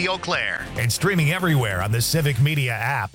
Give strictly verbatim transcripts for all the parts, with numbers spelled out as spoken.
Casey Eau Claire. And streaming everywhere on the Civic Media app.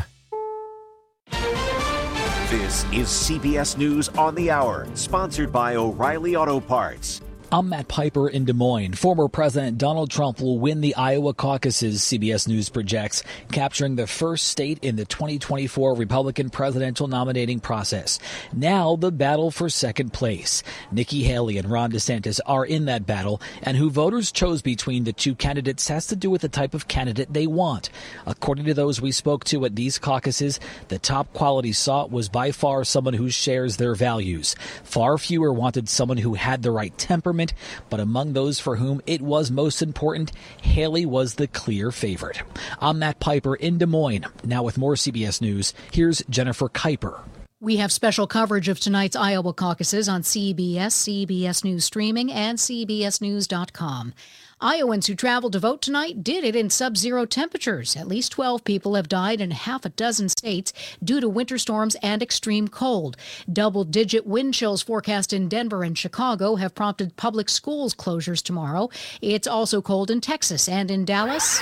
This is C B S News on the Hour, sponsored by O'Reilly Auto Parts. I'm Matt Piper in Des Moines. Former President Donald Trump will win the Iowa caucuses, C B S News projects, capturing the first state in the twenty twenty-four Republican presidential nominating process. Now the battle for second place. Nikki Haley and Ron DeSantis are in that battle, and who voters chose between the two candidates has to do with the type of candidate they want. According to those we spoke to at these caucuses, the top quality sought was by far someone who shares their values. Far fewer wanted someone who had the right temperament, but among those for whom it was most important, Haley was the clear favorite. I'm Matt Piper in Des Moines. Now with more C B S News, here's Jennifer Kuiper. We have special coverage of tonight's Iowa caucuses on C B S, C B S News Streaming, and C B S News dot com. Iowans who traveled to vote tonight did it in sub-zero temperatures. At least twelve people have died in half a dozen states due to winter storms and extreme cold. Double-digit wind chills forecast in Denver and Chicago have prompted public schools closures tomorrow. It's also cold in Texas and in Dallas.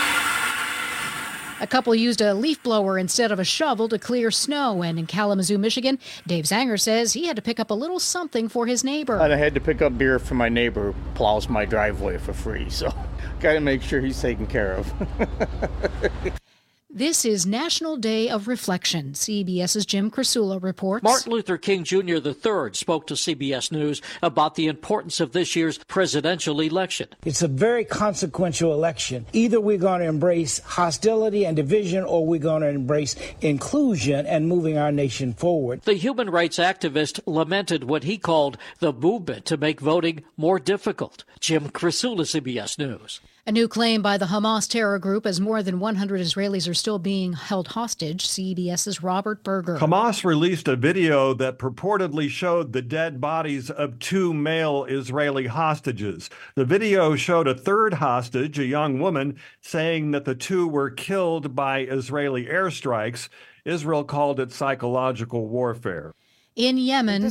A couple used a leaf blower instead of a shovel to clear snow. And in Kalamazoo, Michigan, Dave Zanger says he had to pick up a little something for his neighbor. I had to pick up beer for my neighbor who plows my driveway for free. So got to make sure he's taken care of. This is National Day of Reflection. CBS's Jim Krasula reports. Martin Luther King Junior the third spoke to C B S News about the importance of this year's presidential election. It's a very consequential election. Either we're going to embrace hostility and division, or we're going to embrace inclusion and moving our nation forward. The human rights activist lamented what he called the movement to make voting more difficult. Jim Krasula, C B S News. A new claim by the Hamas terror group as more than one hundred Israelis are still being held hostage. CBS's Robert Berger. Hamas released a video that purportedly showed the dead bodies of two male Israeli hostages. The video showed a third hostage, a young woman, saying that the two were killed by Israeli airstrikes. Israel called it psychological warfare. In Yemen,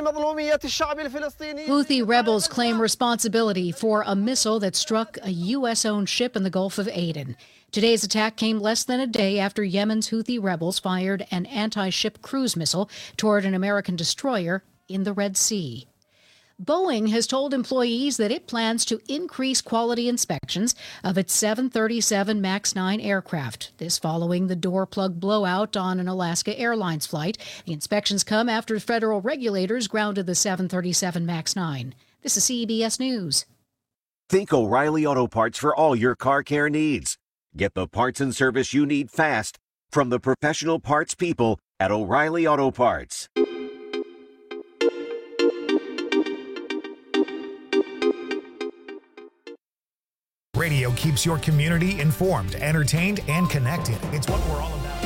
Houthi rebels claim responsibility for a missile that struck a U S-owned ship in the Gulf of Aden. Today's attack came less than a day after Yemen's Houthi rebels fired an anti-ship cruise missile toward an American destroyer in the Red Sea. Boeing has told employees that it plans to increase quality inspections of its seven thirty-seven MAX nine aircraft. This following the door plug blowout on an Alaska Airlines flight. The inspections come after federal regulators grounded the seven thirty-seven MAX nine. This is C B S News. Think O'Reilly Auto Parts for all your car care needs. Get the parts and service you need fast from the professional parts people at O'Reilly Auto Parts. Radio keeps your community informed, entertained, and connected. It's what we're all about.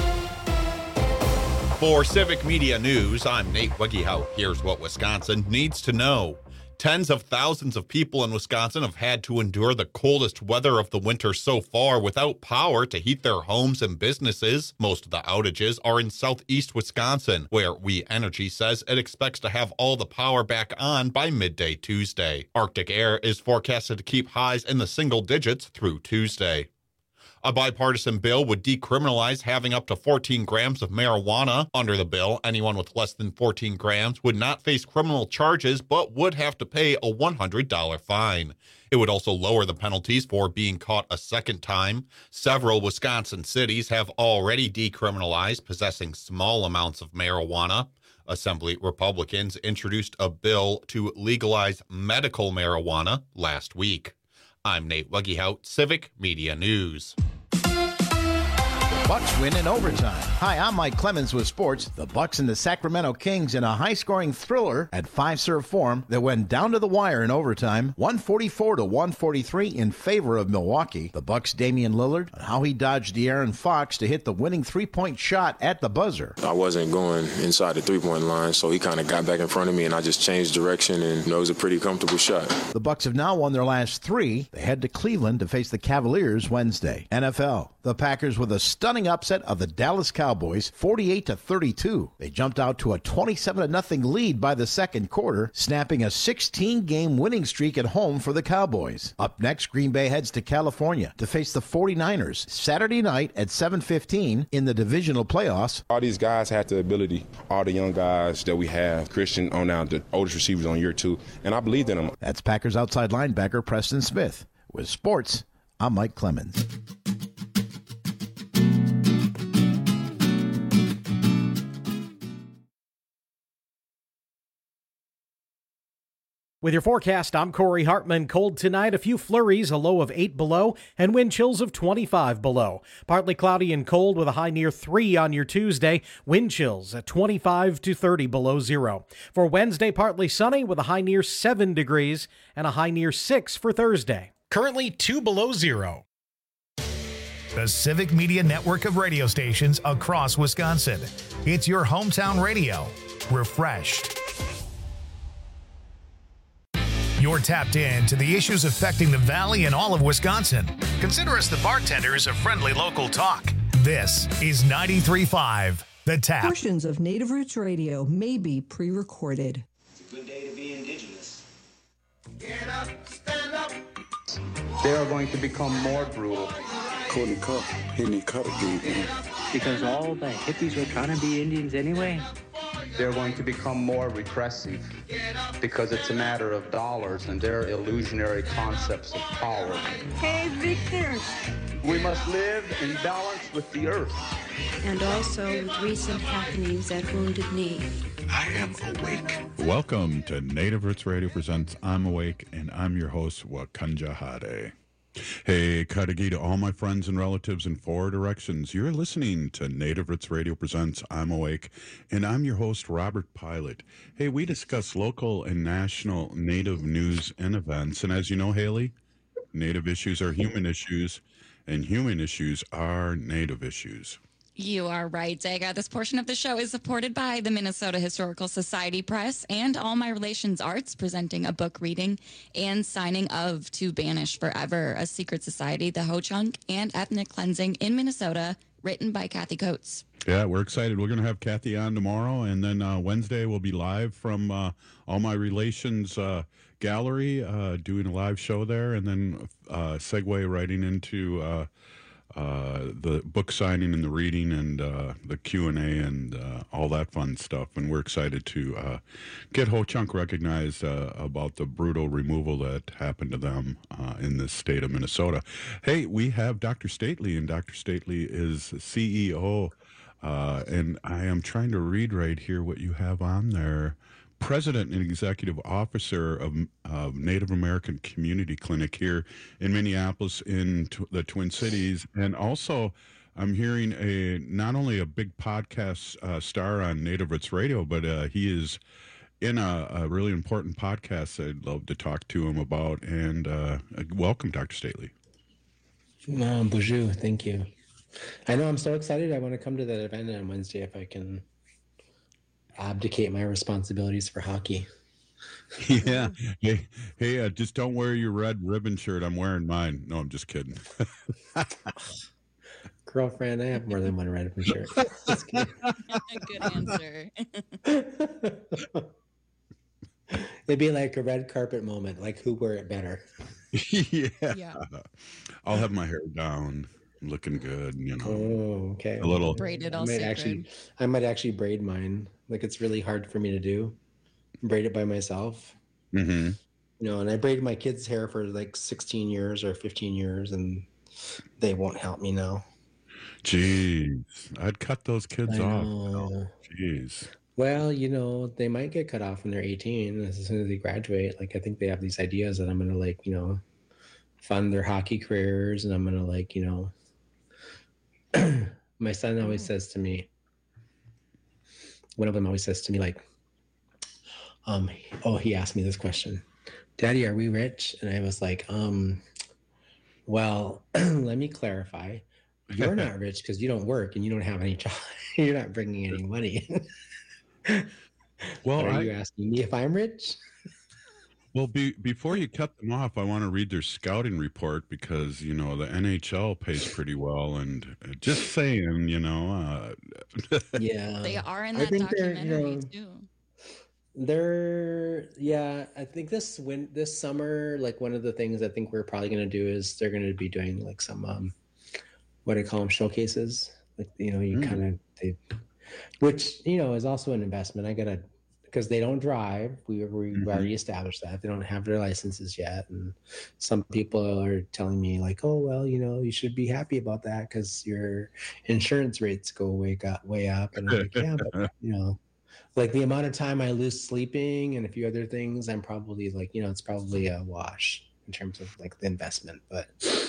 For Civic Media News, I'm Nate Weggehout. Here's what Wisconsin needs to know. Tens of thousands of people in Wisconsin have had to endure the coldest weather of the winter so far without power to heat their homes and businesses. Most of the outages are in southeast Wisconsin, where We Energy says it expects to have all the power back on by midday Tuesday. Arctic air is forecasted to keep highs in the single digits through Tuesday. A bipartisan bill would decriminalize having up to fourteen grams of marijuana. Under the bill, anyone with less than fourteen grams would not face criminal charges, but would have to pay a one hundred dollars fine. It would also lower the penalties for being caught a second time. Several Wisconsin cities have already decriminalized possessing small amounts of marijuana. Assembly Republicans introduced a bill to legalize medical marijuana last week. I'm Nate Weggehout, Civic Media News. Bucks win in overtime. Hi, I'm Mike Clemens with sports. The Bucks and the Sacramento Kings in a high-scoring thriller at five-serve form that went down to the wire in overtime, one forty-four to one forty-three in favor of Milwaukee. The Bucks' Damian Lillard and how he dodged De'Aaron Fox to hit the winning three-point shot at the buzzer. I wasn't going inside the three-point line, so he kind of got back in front of me, and I just changed direction, and you know, it was a pretty comfortable shot. The Bucks have now won their last three. They head to Cleveland to face the Cavaliers Wednesday. N F L. The Packers with a stunning upset of the Dallas Cowboys, forty-eight to thirty-two. They jumped out to a twenty-seven to nothing lead by the second quarter, snapping a sixteen-game winning streak at home for the Cowboys. Up next, Green Bay heads to California to face the forty-niners Saturday night at seven fifteen in the divisional playoffs. All these guys have the ability, all the young guys that we have, Christian on now, the oldest receivers on year two, and I believed in them. That's Packers outside linebacker Preston Smith. With sports, I'm Mike Clemens. With your forecast, I'm Corey Hartman. Cold tonight, a few flurries, a low of eight below, and wind chills of twenty-five below. Partly cloudy and cold with a high near three on your Tuesday. Wind chills at twenty-five to thirty below zero. For Wednesday, partly sunny with a high near seven degrees and a high near six for Thursday. Currently two below zero. The Civic Media network of radio stations across Wisconsin. It's your hometown radio. Refreshed. You're tapped in to the issues affecting the Valley and all of Wisconsin. Consider us the bartenders of friendly local talk. This is ninety-three point five, The Tap. Portions of Native Roots Radio may be pre-recorded. It's a good day to be indigenous. Get up, stand up. They are going to become more brutal. Couldn't cut, hitting cut again. Because all the hippies were trying to be Indians anyway. They're going to become more repressive because it's a matter of dollars and their illusionary concepts of power. Hey, Victor. We must live in balance with the earth. And also with recent happenings at Wounded Knee. I am awake. Welcome to Native Roots Radio presents I'm Awake, and I'm your host, Wakanja Hade. Hey, Kadagi to all my friends and relatives in four directions. You're listening to Native Roots Radio presents I'm Awake, and I'm your host, Robert Pilot. Hey, we discuss local and national Native news and events, and as you know, Haley, Native issues are human issues, and human issues are Native issues. You are right, Daga. This portion of the show is supported by the Minnesota Historical Society Press and All My Relations Arts, presenting a book reading and signing of To Banish Forever, A Secret Society, the Ho-Chunk and Ethnic Cleansing in Minnesota, written by Kathy Coates. Yeah, we're excited. We're going to have Kathy on tomorrow, and then uh, Wednesday we'll be live from uh, All My Relations uh, Gallery, uh, doing a live show there, and then uh, segue right into... Uh, Uh, the book signing and the reading and uh, the Q and A and uh, all that fun stuff. And we're excited to uh, get Ho-Chunk recognized uh, about the brutal removal that happened to them uh, in the state of Minnesota. Hey, we have Doctor Stately, and Doctor Stately is C E O. Uh, and I am trying to read right here what you have on there. President and Executive Officer of uh, Native American Community Clinic here in Minneapolis in t- the Twin Cities. And also, I'm hearing a not only a big podcast uh, star on Native Roots Radio, but uh, he is in a, a really important podcast I'd love to talk to him about. And uh, welcome, Doctor Stately. Uh, bonjour, thank you. I know I'm so excited. I want to come to that event on Wednesday if I can abdicate my responsibilities for hockey. Yeah. Hey, hey, uh, just don't wear your red ribbon shirt. I'm wearing mine. No, I'm just kidding. Girlfriend, I have more than one red ribbon shirt. Good answer. It'd be like a red carpet moment, like who wore it better. yeah. yeah. I'll have my hair down. Looking good, you know. Oh, okay. A little braided all I might sacred. actually, I might actually braid mine. Like it's really hard for me to do. Braid it by myself. Mm-hmm. You know, and I braided my kids' hair for like sixteen years or fifteen years, and they won't help me now. Jeez, I'd cut those kids I off. know. Jeez. Well, you know, they might get cut off when they're eighteen. As soon as they graduate, like I think they have these ideas that I'm gonna like, you know, fund their hockey careers, and I'm gonna like, you know. My son always says to me, one of them always says to me, like, um, oh, he asked me this question, Daddy, are we rich? And I was like, um, well, let me clarify. You're not rich because you don't work and you don't have any job. You're not bringing any money in. Well, are I, you asking me if I'm rich? Well, be, before you cut them off, I want to read their scouting report because, you know, the N H L pays pretty well. And just saying, you know. Uh, yeah. They are in I that think they're, documentary, you know, too. They're, yeah, I think this win this summer, like one of the things I think we're probably going to do is they're going to be doing like some, um, what do I call them, showcases. Like, you know, you Mm. kind of, they, which, you know, is also an investment. I got to, because they don't drive. We, we Mhm. already established that. They don't have their licenses yet. And some people are telling me like, oh, well, you know, you should be happy about that because your insurance rates go way, got way up. And I'm like, yeah, but, you know, like the amount of time I lose sleeping and a few other things, I'm probably like, you know, it's probably a wash in terms of like the investment. But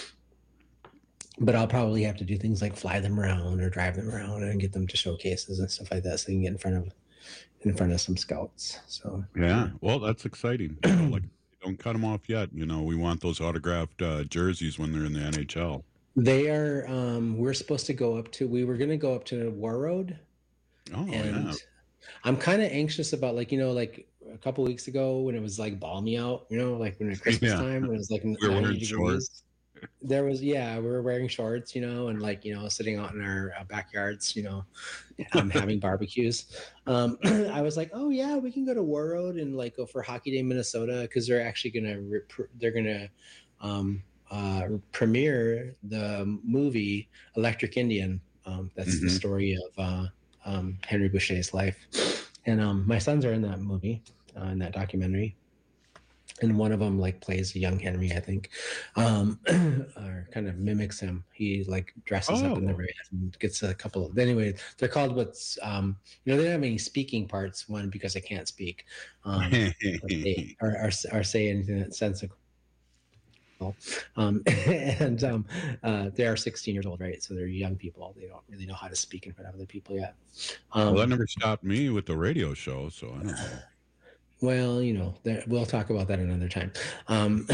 but I'll probably have to do things like fly them around or drive them around and get them to showcases and stuff like that so they can get in front of in front of some scouts. So Yeah, well, that's exciting. You know, like, don't cut them off yet. You know, we want those autographed uh, jerseys when they're in the N H L. they are um we're supposed to go up to we were gonna go up to War Road. Oh, and yeah. I'm kind of anxious about like, you know, like a couple weeks ago when it was like balmy out, you know, like when it Christmas Yeah. time when it was like We were ninety wearing degrees. shorts. There was, yeah, we were wearing shorts, you know, and like, you know, sitting out in our uh, backyards, you know, um, having barbecues. Um, I was like, oh yeah, we can go to War Road and like go for Hockey Day Minnesota because they're actually gonna rep- they're gonna um, uh, premiere the movie Electric Indian. Um, that's the Mhm. story of uh, um, Henry Boucher's life, and um, my sons are in that movie, uh, in that documentary. And one of them like plays a young Henry, I think, um, or kind of mimics him. He like dresses up in the Oh. red and gets a couple of. Anyway, they're called what's um, you know they don't have any speaking parts. One because I can't speak, um, or, say, or, or, or say anything that's sensical. Um, and um, uh, they are sixteen years old, right? So they're young people. They don't really know how to speak in front of other people yet. Um, Well, that never stopped me with the radio show, so I don't know. Well, you know, there, we'll talk about that another time. Um,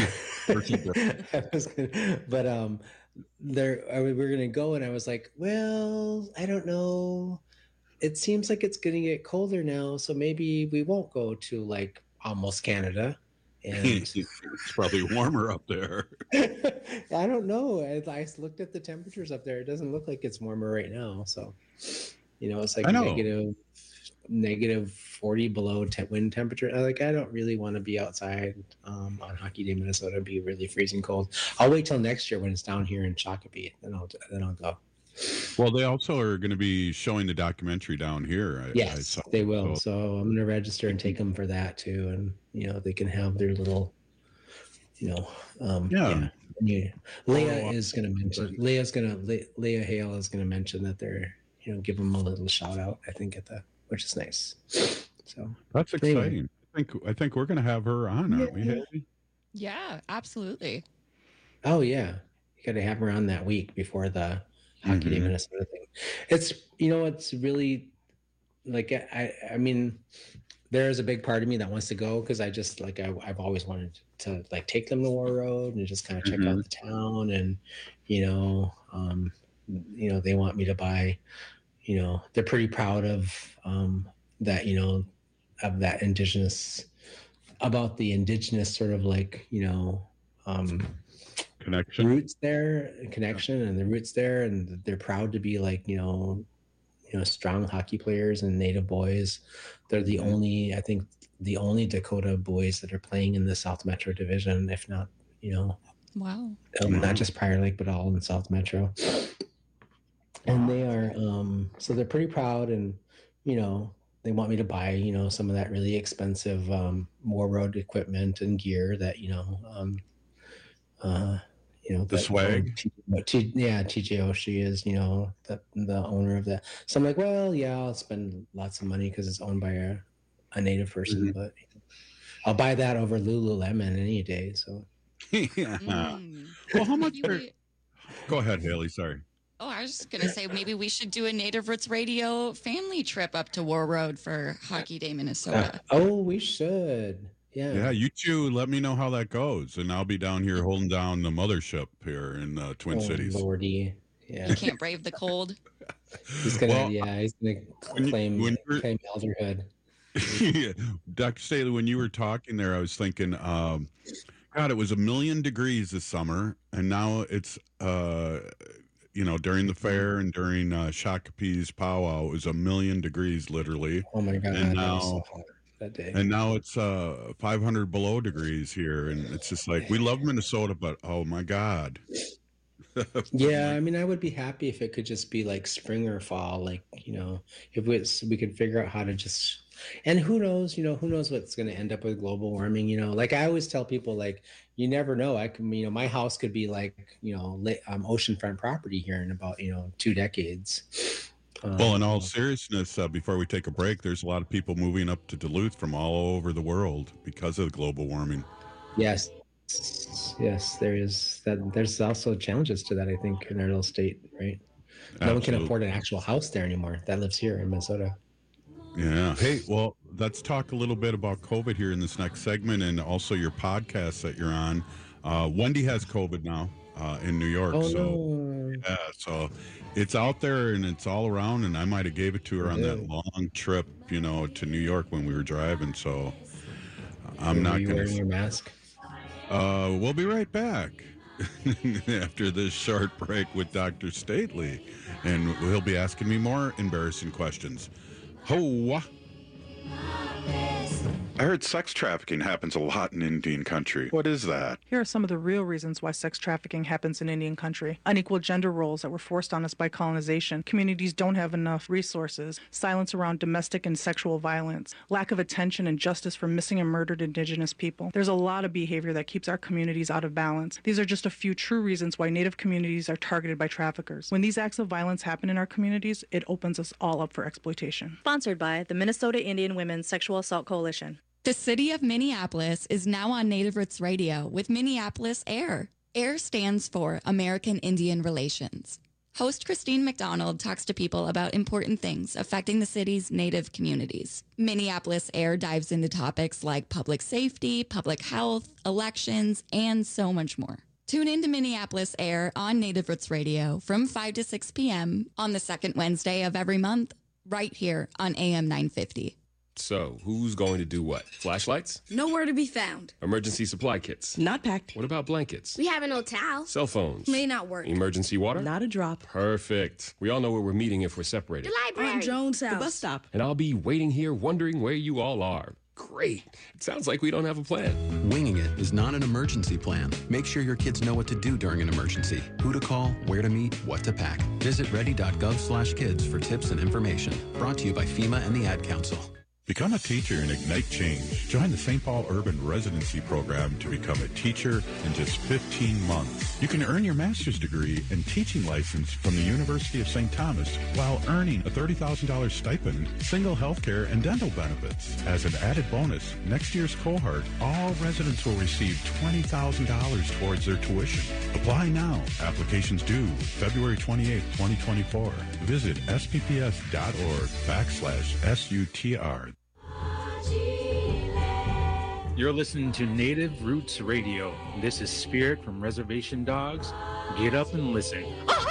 I was gonna, but um, there I, we were going to go, and I was like, well, I don't know. It seems like it's going to get colder now, so maybe we won't go to like almost Canada. And It's probably warmer up there. I don't know. I, I looked at the temperatures up there. It doesn't look like it's warmer right now. So, you know, it's like I know. negative, negative forty below te- wind temperature. I like, I don't really want to be outside um, on Hockey Day, Minnesota. It'd be really freezing cold. I'll wait till next year when it's down here in Shakopee. Then I'll then I'll go. Well, they also are going to be showing the documentary down here. I, I Yes, saw. they will. So- So I'm going to register and take them for that too, and you know they can have their little, you know, um, Yeah. yeah. Leah Oh, is going to mention. Leah's going to. Le- Leah Hale is going to mention that they're, you know, give them a little shout out. I think at the, which is nice. So That's Anyway. exciting. I think I think we're going to have her on, aren't we, Yeah. Haley? Yeah, absolutely. Oh yeah, you got to have her on that week before the Hockey Day Mhm. Minnesota thing. It's you know it's really like I I mean there is a big part of me that wants to go because I just like I, I've always wanted to like take them to War Road and just kind of check out Mhm. the town and you know um you know they want me to buy you know they're pretty proud of um that you know of that indigenous about the indigenous sort of like you know um Connection. roots there connection and the roots there and they're proud to be like you know you know strong hockey players and native boys. They're the only I think the only Dakota boys that are playing in the South Metro division, if not you know Wow. um, Wow. not just Prior Lake but all in South Metro. And they are um so they're pretty proud and you know they want me to buy you know some of that really expensive um War Road equipment and gear that you know um uh you know The that, swag? um, T- T- yeah T J Oshie is you know the the owner of that. So I'm like, well yeah I'll spend lots of money because it's owned by a, a native person, Mhm. but I'll buy that over Lululemon any day. So Yeah. Mm. Well, how much? Maybe Are... we- Go ahead, Haley. Sorry. Oh, I was just gonna say maybe we should do a Native Roots Radio family trip up to War Road for Hockey Day, Minnesota. oh we should yeah Yeah, you two let me know how that goes, and I'll be down here holding down the mothership here in uh, Twin oh, Cities. Lordy. Yeah. You can't brave the cold. He's gonna, Well, yeah, he's gonna when you- claim when you're- claim elderhood. Yeah. Doctor Staley, when you were talking there, I was thinking, um, God, it was a million degrees this summer, and now it's, uh, you know, during the fair and during uh, Shakopee's powwow, it was a million degrees, literally. Oh my God! And that now, was so hot that day. and now it's uh, five hundred below degrees here, and it's just like we love Minnesota, but oh my God. Yeah, I mean, I would be happy if it could just be like spring or fall, like, you know, if we, we could figure out how to just, and who knows, you know, who knows what's going to end up with global warming, you know, like I always tell people, like, you never know. I can, you know, my house could be like, you know, um, oceanfront property here in about, you know, two decades. Um, Well, in all seriousness, uh, before we take a break, there's a lot of people moving up to Duluth from all over the world because of global warming. Yes. Yes, there is that. There's also challenges to that, I think, in our little state, right? No one can Absolutely. afford an actual house there anymore that lives here in Minnesota. Yeah. Hey, well, let's talk a little bit about COVID here in this next segment, and also your podcast that you're on. Uh, Wendy has COVID now uh, in New York, Oh, so no. yeah, so it's out there and it's all around. And I might have gave it to her on that long trip, you know, to New York when we were driving. So I'm Were not you going wearing your mask? Uh, we'll be right back after this short break with Doctor Stately, and he'll be asking me more embarrassing questions. Ho! I heard sex trafficking happens a lot in Indian country. What is that? Here are some of the real reasons why sex trafficking happens in Indian country. Unequal gender roles that were forced on us by colonization. Communities don't have enough resources. Silence around domestic and sexual violence. Lack of attention and justice for missing and murdered Indigenous people. There's a lot of behavior that keeps our communities out of balance. These are just a few true reasons why Native communities are targeted by traffickers. When these acts of violence happen in our communities, it opens us all up for exploitation. Sponsored by the Minnesota Indian Women's Sexual Assault Coalition. The city of Minneapolis is now on Native Roots Radio with Minneapolis AIR. AIR stands for American Indian Relations. Host Christine McDonald talks to people about important things affecting the city's Native communities. Minneapolis AIR dives into topics like public safety, public health, elections, and so much more. Tune in to Minneapolis AIR on Native Roots Radio from five to six p.m. on the second Wednesday of every month, right here on A M nine fifty. So, who's going to do what? Flashlights? Nowhere to be found. Emergency supply kits? Not packed. What about blankets? We have no towels. Cell phones? May not work. Emergency water? Not a drop. Perfect. We all know where we're meeting if we're separated. The library. On Jones' house. The bus stop. And I'll be waiting here wondering where you all are. Great. It sounds like we don't have a plan. Winging it is not an emergency plan. Make sure your kids know what to do during an emergency. Who to call, where to meet, what to pack. Visit ready.gov slash kids for tips and information. Brought to you by FEMA and the Ad Council. Become a teacher and ignite change. Join the Saint Paul Urban Residency Program to become a teacher in just fifteen months. You can earn your master's degree and teaching license from the University of Saint Thomas while earning a thirty thousand dollars stipend, single health care, and dental benefits. As an added bonus, next year's cohort, all residents will receive twenty thousand dollars towards their tuition. Apply now. Applications due February twenty-eighth, twenty twenty-four. Visit spps.org backslash SUTR. You're listening to Native Roots Radio. This is Spirit from Reservation Dogs. Get up and listen.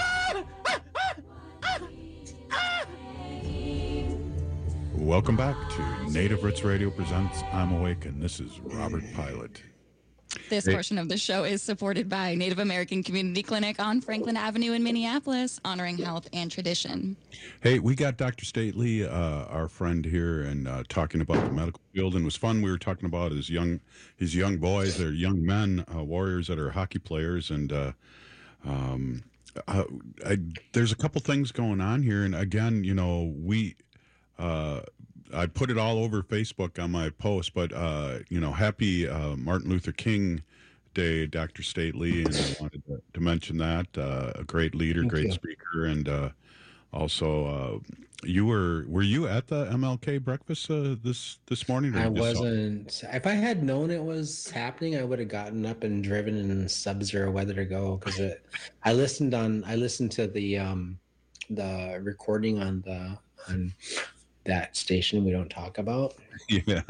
Welcome back to Native Roots Radio presents I'm Awake, and this is Robert Pilot. This Hey. portion of the show is supported by Native American Community Clinic on Franklin Avenue in Minneapolis, honoring health and tradition. Hey, we got Doctor Stately, uh, our friend here, and uh, talking about the medical field, and it was fun. We were talking about his young, his young boys, they're young men, uh, warriors that are hockey players, and uh, um, uh, I, there's a couple things going on here, and again, you know, we. Uh, I put it all over Facebook on my post, but, uh, you know, happy uh, Martin Luther King Day, Doctor Stately, and I wanted to, to mention that. Uh, a great leader, Thank great you. speaker, and uh, also uh, you were, were you at the M L K breakfast uh, this this morning? or I you just saw- wasn't. If I had known it was happening, I would have gotten up and driven in sub-zero weather to go. Because it, I listened on. I listened to the um, the recording on the on that station we don't talk about. Yeah.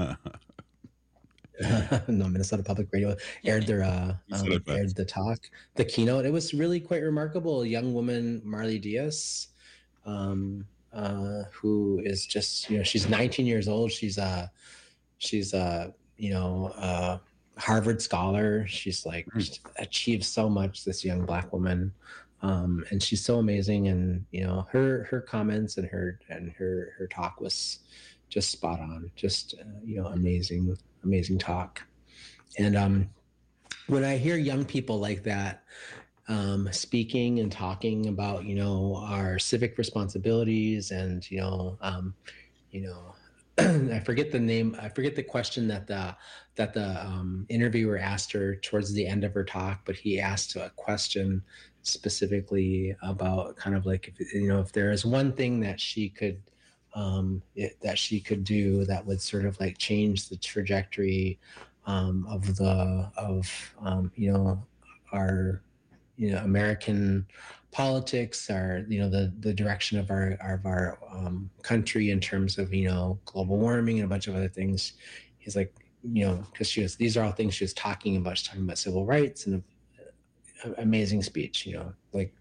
No, Minnesota Public Radio aired their uh, um, aired the talk, the keynote. It was really quite remarkable. A young woman, Marley Diaz, um, uh, who is just, you know, she's nineteen years old. She's a, she's a, you know, a Harvard scholar. She's like mm. achieved so much, this young Black woman. Um, and she's so amazing. And, you know, her, her comments and her, and her, her talk was just spot on, just, uh, you know, amazing, amazing talk. And, um, when I hear young people like that, um, speaking and talking about, you know, our civic responsibilities and, you know, um, you know, I forget the name, I forget the question that the, that the um, interviewer asked her towards the end of her talk, but he asked a question specifically about kind of like, if, you know, if there is one thing that she could, um, it, that she could do that would sort of like change the trajectory um, of the, of, um, you know, our, you know, American politics, our, you know, the, the direction of our, of our um, country in terms of, you know, global warming and a bunch of other things. He's like, you know, because she was, these are all things she was talking about. She's talking about civil rights and a, a, amazing speech, you know, like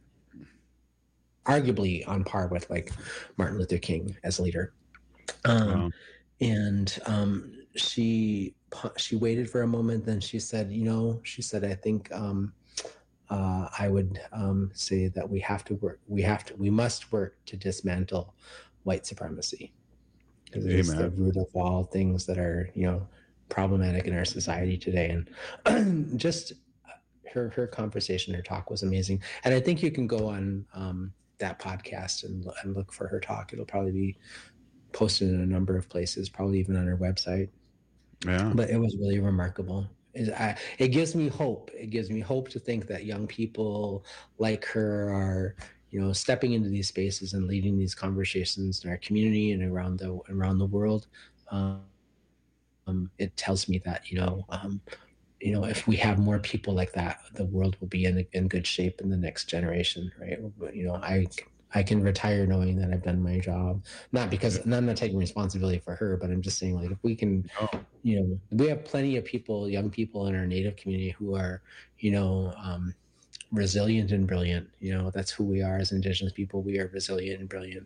arguably on par with like Martin Luther King as a leader. Um, wow. And um, she, she waited for a moment. Then she said, you know, she said, I think, um, Uh, I would um, say that we have to work, we have to, we must work to dismantle white supremacy, because it is the root of all things that are, you know, problematic in our society today. And just her, her conversation, her talk was amazing. And I think you can go on um, that podcast and, and look for her talk. It'll probably be posted in a number of places, probably even on her website. Yeah. But it was really remarkable. I, it gives me hope. It gives me hope to think that young people like her are, you know, stepping into these spaces and leading these conversations in our community and around the around the world. Um, um, it tells me that, you know, um, you know, if we have more people like that, the world will be in in good shape in the next generation, right? You know, I. I can retire knowing that I've done my job, not because and I'm not taking responsibility for her, but I'm just saying, like, if we can, oh. you know, we have plenty of people, young people in our Native community who are, you know, um, resilient and brilliant. You know, that's who we are as Indigenous people. We are resilient and brilliant.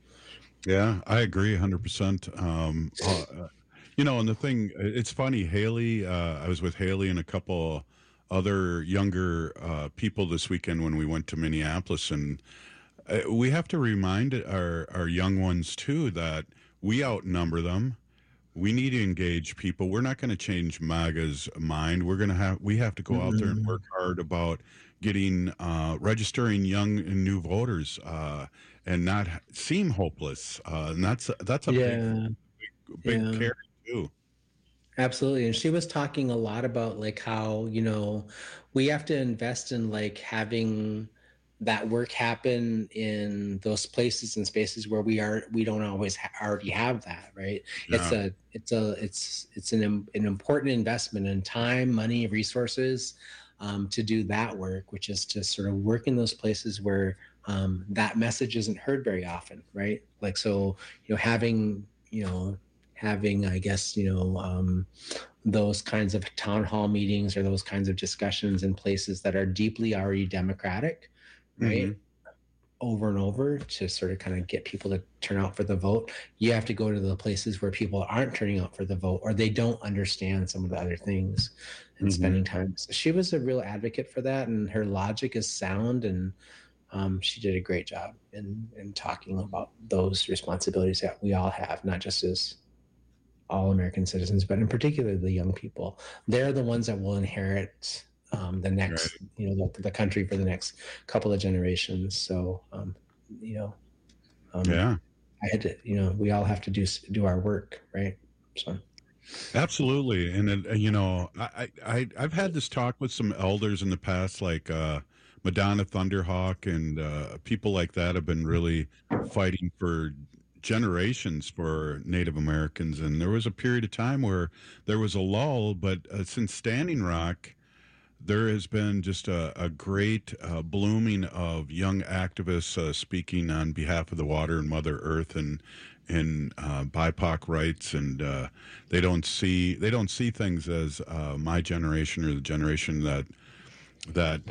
Yeah, I agree one hundred percent. Um, uh, you know, and the thing, it's funny, Haley, uh, I was with Haley and a couple other younger uh, people this weekend when we went to Minneapolis, and Uh, we have to remind our, our young ones, too, that we outnumber them. We need to engage people. We're not going to change MAGA's mind. We're going to have, we have to go mm-hmm. out there and work hard about getting, uh, registering young and new voters uh, and not seem hopeless. Uh, and that's, that's a yeah. big, big, big yeah. care, too. Absolutely. And she was talking a lot about, like, how, you know, we have to invest in, like, having that work happen in those places and spaces where we are, we don't always ha- already have that, right? No. It's a, it's a, it's, it's an, an important investment in time, money, resources um, to do that work, which is to sort of work in those places where um, that message isn't heard very often, right? Like, so, you know, having, you know, having, I guess, you know, um, those kinds of town hall meetings or those kinds of discussions in places that are deeply already democratic, right? Mm-hmm. Over and over to sort of kind of get people to turn out for the vote. You have to go to the places where people aren't turning out for the vote, or they don't understand some of the other things and mm-hmm. spending time. So she was a real advocate for that, and her logic is sound, and um, she did a great job in, in talking about those responsibilities that we all have, not just as all American citizens, but in particular the young people. They're the ones that will inherit Um, the next, right. you know, the, the country for the next couple of generations. So, um, you know, um, yeah, I had to, you know, we all have to do do our work, right? So, absolutely, and it, you know, I, I I've had this talk with some elders in the past, like uh, Madonna Thunderhawk and uh, people like that have been really fighting for generations for Native Americans, and there was a period of time where there was a lull, but uh, since Standing Rock, there has been just a, a great uh, blooming of young activists uh, speaking on behalf of the water and Mother Earth and and uh, B I P O C rights, and uh, they don't see they don't see things as uh, my generation or the generation that that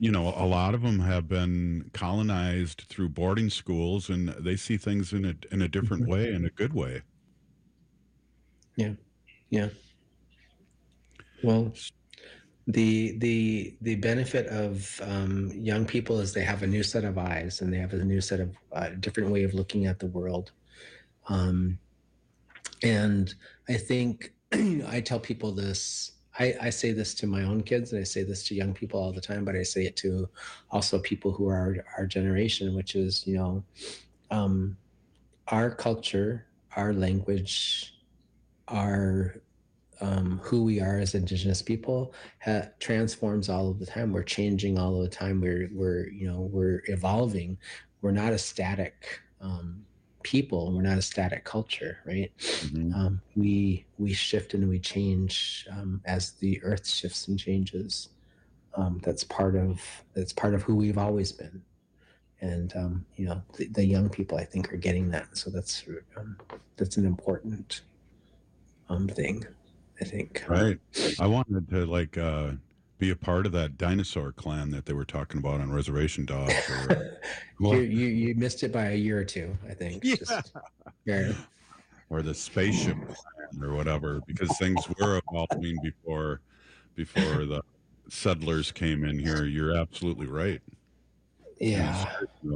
you know, a lot of them have been colonized through boarding schools, and they see things in a in a different Mm-hmm. way, in a good way. Yeah, yeah. Well, the the the benefit of um, young people is they have a new set of eyes, and they have a new set of uh, different way of looking at the world. Um, and I think I tell people this. I, I say this to my own kids, and I say this to young people all the time, but I say it to also people who are our, our generation, which is, you know, um, our culture, our language, our um, who we are as Indigenous people ha- transforms all of the time. We're changing all of the time. We're we're you know we're evolving. We're not a static um, people. We're not a static culture, right? Mm-hmm. Um, we we shift and we change um, as the earth shifts and changes. Um, that's part of that's part of who we've always been. And um, you know, the, the young people, I think, are getting that. So that's um, that's an important um, thing, I think. Right. I wanted to like uh, be a part of that dinosaur clan that they were talking about on Reservation Dogs. Or, you, you you missed it by a year or two, I think. Yeah. Just, yeah. Or the spaceship clan or whatever, because things were evolving before before the settlers came in here. You're absolutely right. Yeah.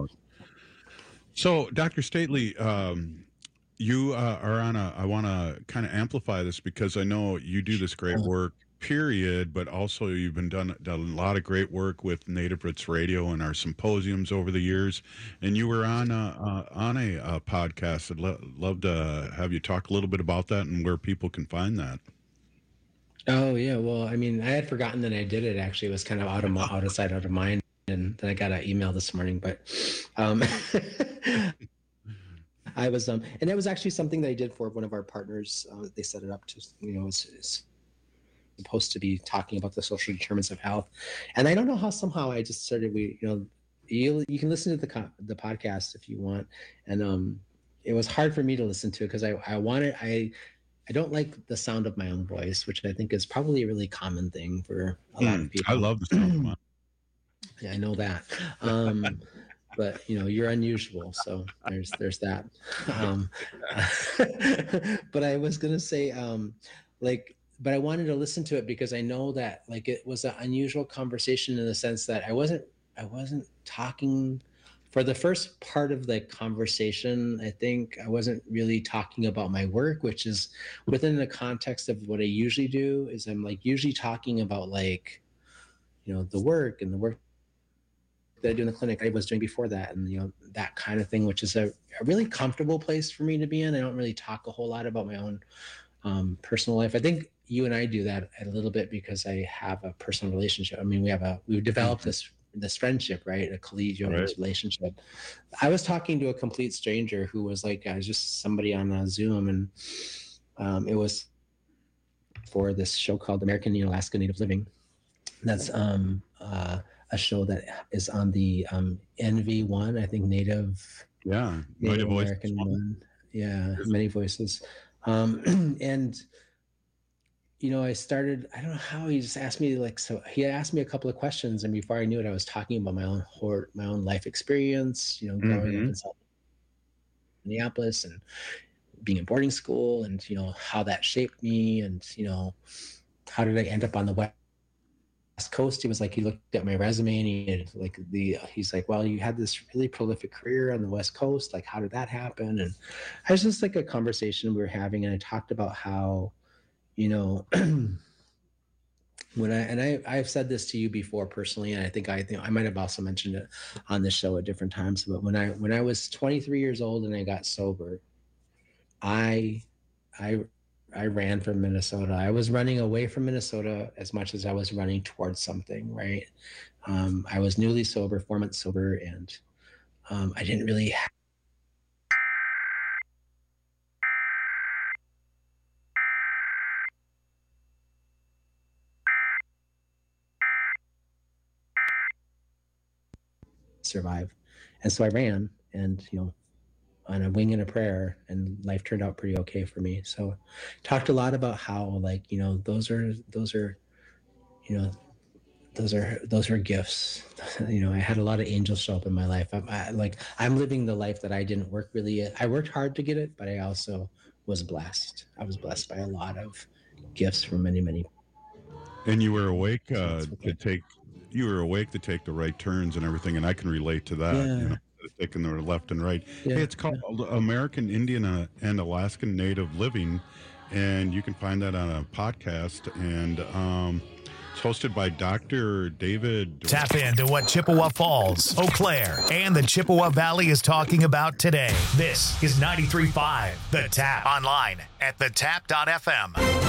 So, Doctor Stately, um, you uh, are on a, I want to kind of amplify this because I know you do this great work, period, but also you've been done, done a lot of great work with Native Roots Radio and our symposiums over the years. And you were on a, uh, on a, a podcast. I'd lo- love to have you talk a little bit about that and where people can find that. Oh, yeah. Well, I mean, I had forgotten that I did it, actually. It was kind of out of, my, out of sight, out of mind. And then I got an email this morning, but um, I was, um, and that was actually something that I did for one of our partners. Uh, they set it up to, you know, it's, it's supposed to be talking about the social determinants of health. And I don't know how somehow I just started, we, you know, you, you can listen to the co- the podcast if you want. And um, it was hard for me to listen to because I, I wanted, I, I don't like the sound of my own voice, which I think is probably a really common thing for a lot of people. I love the sound of mine. Yeah, I know that. Um, but you know, you're unusual, so there's there's that. Um, but I was gonna say, um, like, but I wanted to listen to it because I know that like it was an unusual conversation in the sense that I wasn't I wasn't talking for the first part of the conversation. I think I wasn't really talking about my work, which is within the context of what I usually do. Is I'm like usually talking about like, you know, the work and the work that I do in the clinic I was doing before that, and you know, that kind of thing, which is a, a really comfortable place for me to be in. I don't really talk a whole lot about my own um, personal life. I think you and I do that a little bit because I have a personal relationship. I mean, we have a we've developed mm-hmm. this this friendship, right? A collegial right. relationship. I was talking to a complete stranger who was like uh, just somebody on a Zoom, and um, it was for this show called American Alaska Native Living. That's um, uh, a show that is on the um, N V one, I think Native, yeah, Native American one, yeah, Many Voices, um, and you know, I started. I don't know how he just asked me like so. He asked me a couple of questions, and before I knew it, I was talking about my own hor- my own life experience. You know, growing mm-hmm. up in South Minneapolis and being in boarding school, and you know how that shaped me, and you know how did I end up on the West Coast. He was like, he looked at my resume and he had like the, he's like, well, you had this really prolific career on the West Coast. Like, how did that happen? And I was just like a conversation we were having. And I talked about how, you know, when I, and I, I've said this to you before personally, and I think I think I might've also mentioned it on this show at different times, but when I, when I was twenty-three years old and I got sober, I, I, I ran from Minnesota. I was running away from Minnesota as much as I was running towards something, right? Um, I was newly sober, four months sober, and um, I didn't really have survive. And so I ran, and, you know, on a wing and a prayer, and life turned out pretty okay for me. So talked a lot about how, like, you know, those are, those are, you know, those are those are gifts. You know, I had a lot of angels show up in my life. I'm I, like I'm living the life that I didn't work really. I worked hard to get it, but I also was blessed. I was blessed by a lot of gifts from many, many. And you were awake uh, to take. You were awake to take the right turns and everything, and I can relate to that. Yeah. You know, taking the left and right. Yeah. Hey, it's called American Indian and Alaskan Native Living, and you can find that on a podcast. And um, it's hosted by Doctor David. Tap into what Chippewa Falls, Eau Claire, and the Chippewa Valley is talking about today. This is ninety-three point five The Tap. Online at the tap dot f m.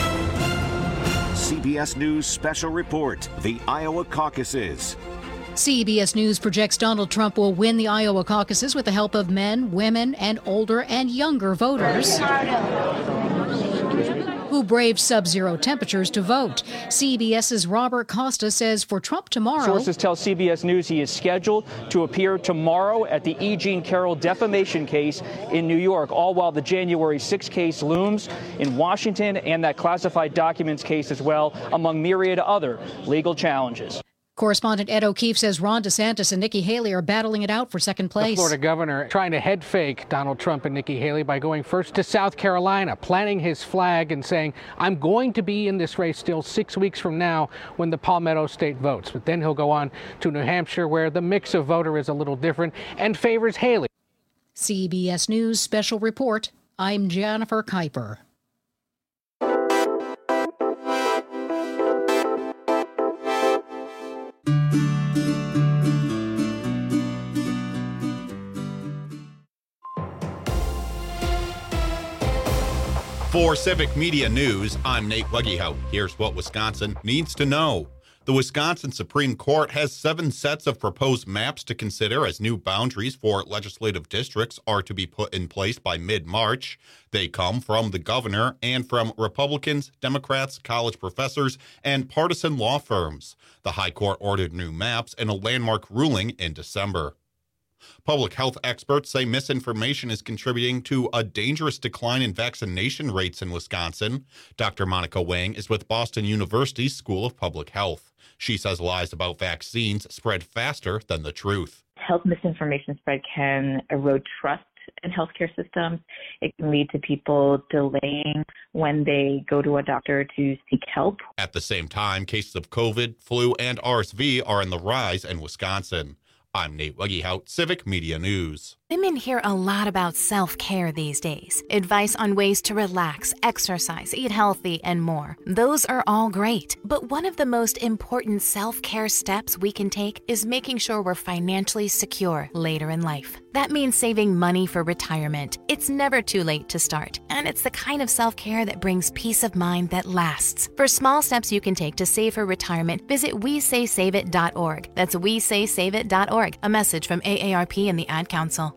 C B S News Special Report, the Iowa caucuses. C B S News projects Donald Trump will win the Iowa caucuses with the help of men, women, and older and younger voters who braved sub-zero temperatures to vote. CBS's Robert Costa says for Trump tomorrow... Sources tell C B S News he is scheduled to appear tomorrow at the E. Jean Carroll defamation case in New York, all while the January sixth case looms in Washington and that classified documents case as well, among myriad other legal challenges. Correspondent Ed O'Keefe says Ron DeSantis and Nikki Haley are battling it out for second place. The Florida governor trying to head fake Donald Trump and Nikki Haley by going first to South Carolina, planting his flag and saying, I'm going to be in this race still six weeks from now when the Palmetto State votes. But then he'll go on to New Hampshire, where the mix of voter is a little different and favors Haley. C B S News Special Report. I'm Jennifer Kuiper. For Civic Media News, I'm Nate Weggehout. Here's what Wisconsin needs to know. The Wisconsin Supreme Court has seven sets of proposed maps to consider as new boundaries for legislative districts are to be put in place by mid-March. They come from the governor and from Republicans, Democrats, college professors, and partisan law firms. The High Court ordered new maps in a landmark ruling in December. Public health experts say misinformation is contributing to a dangerous decline in vaccination rates in Wisconsin. Doctor Monica Wang is with Boston University's School of Public Health. She says lies about vaccines spread faster than the truth. Health misinformation spread can erode trust in healthcare systems. It can lead to people delaying when they go to a doctor to seek help. At the same time, cases of COVID, flu, and R S V are on the rise in Wisconsin. I'm Nate Weggehout, Civic Media News. Women hear a lot about self-care these days. Advice on ways to relax, exercise, eat healthy, and more. Those are all great. But one of the most important self-care steps we can take is making sure we're financially secure later in life. That means saving money for retirement. It's never too late to start, and it's the kind of self-care that brings peace of mind that lasts. For small steps you can take to save for retirement, visit we say save it dot org. That's we say save it dot org. A message from A A R P and the Ad Council.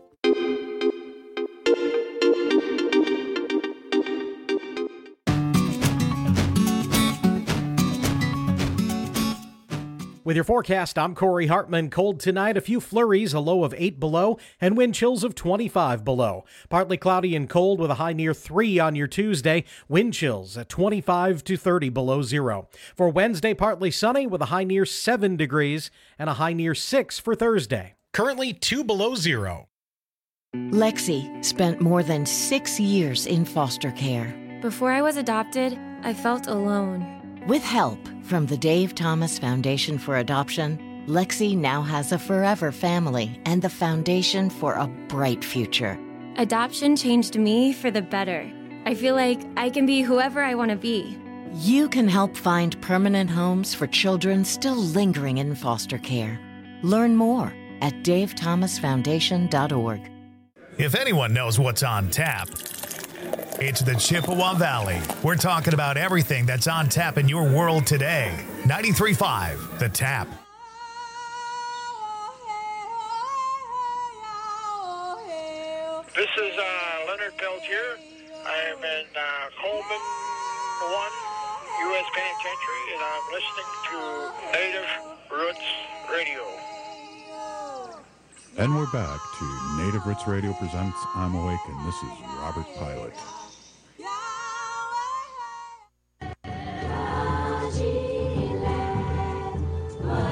With your forecast, I'm Corey Hartman. Cold tonight, a few flurries, a low of eight below, and wind chills of twenty-five below. Partly cloudy and cold with a high near three on your Tuesday. Wind chills at twenty-five to thirty below zero. For Wednesday, partly sunny with a high near seven degrees and a high near six for Thursday. Currently two below zero. Lexi spent more than six years in foster care. Before I was adopted, I felt alone. With help from the Dave Thomas Foundation for Adoption, Lexi now has a forever family and the foundation for a bright future. Adoption changed me for the better. I feel like I can be whoever I want to be. You can help find permanent homes for children still lingering in foster care. Learn more at dave thomas foundation dot org. If anyone knows what's on tap, it's the Chippewa Valley. We're talking about everything that's on tap in your world today. ninety-three point five The Tap. This is uh, Leonard Peltier. I am in uh, Coleman one U S Penitentiary, and I'm listening to Native Roots Radio. And we're back to Native Roots Radio presents I'm Awake, and this is Robert Pilot. Wow.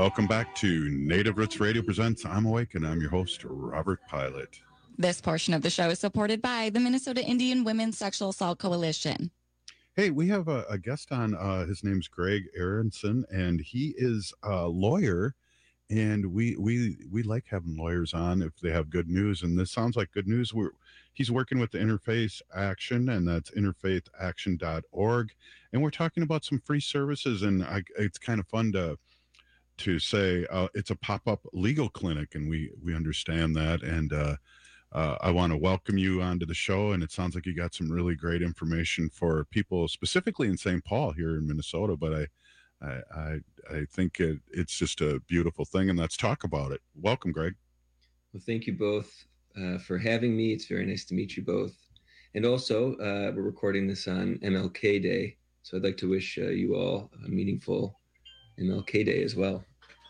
Welcome back to Native Roots Radio Presents I'm Awake, and I'm your host, Robert Pilot. This portion of the show is supported by the Minnesota Indian Women's Sexual Assault Coalition. Hey, we have a, a guest on. Uh, his name's Greg Aronson, and he is a lawyer. And we we we like having lawyers on if they have good news. And this sounds like good news. We're he's working with the Interfaith Action, and that's interfaith action dot org. And we're talking about some free services. And I, it's kind of fun to to say uh, it's a pop-up legal clinic, and we we understand that. And uh, uh, I want to welcome you onto the show. And it sounds like you got some really great information for people, specifically in Saint Paul here in Minnesota. But I. I, I I think it, it's just a beautiful thing, and let's talk about it. Welcome, Greg. Well, thank you both uh, for having me. It's very nice to meet you both. And also, uh, we're recording this on M L K Day, so I'd like to wish uh, you all a meaningful M L K Day as well.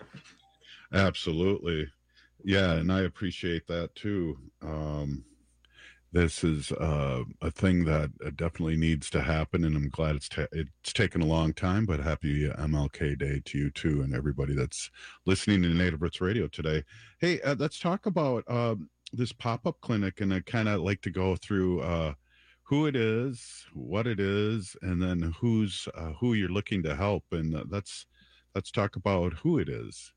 Absolutely. Yeah, and I appreciate that too. Um, This is uh, a thing that definitely needs to happen, and I'm glad it's ta- it's taken a long time, but happy M L K Day to you too, and everybody that's listening to Native Roots Radio today. Hey, uh, let's talk about uh, this pop-up clinic, and I kind of like to go through uh, who it is, what it is, and then who's uh, who you're looking to help, and uh, let's let's talk about who it is.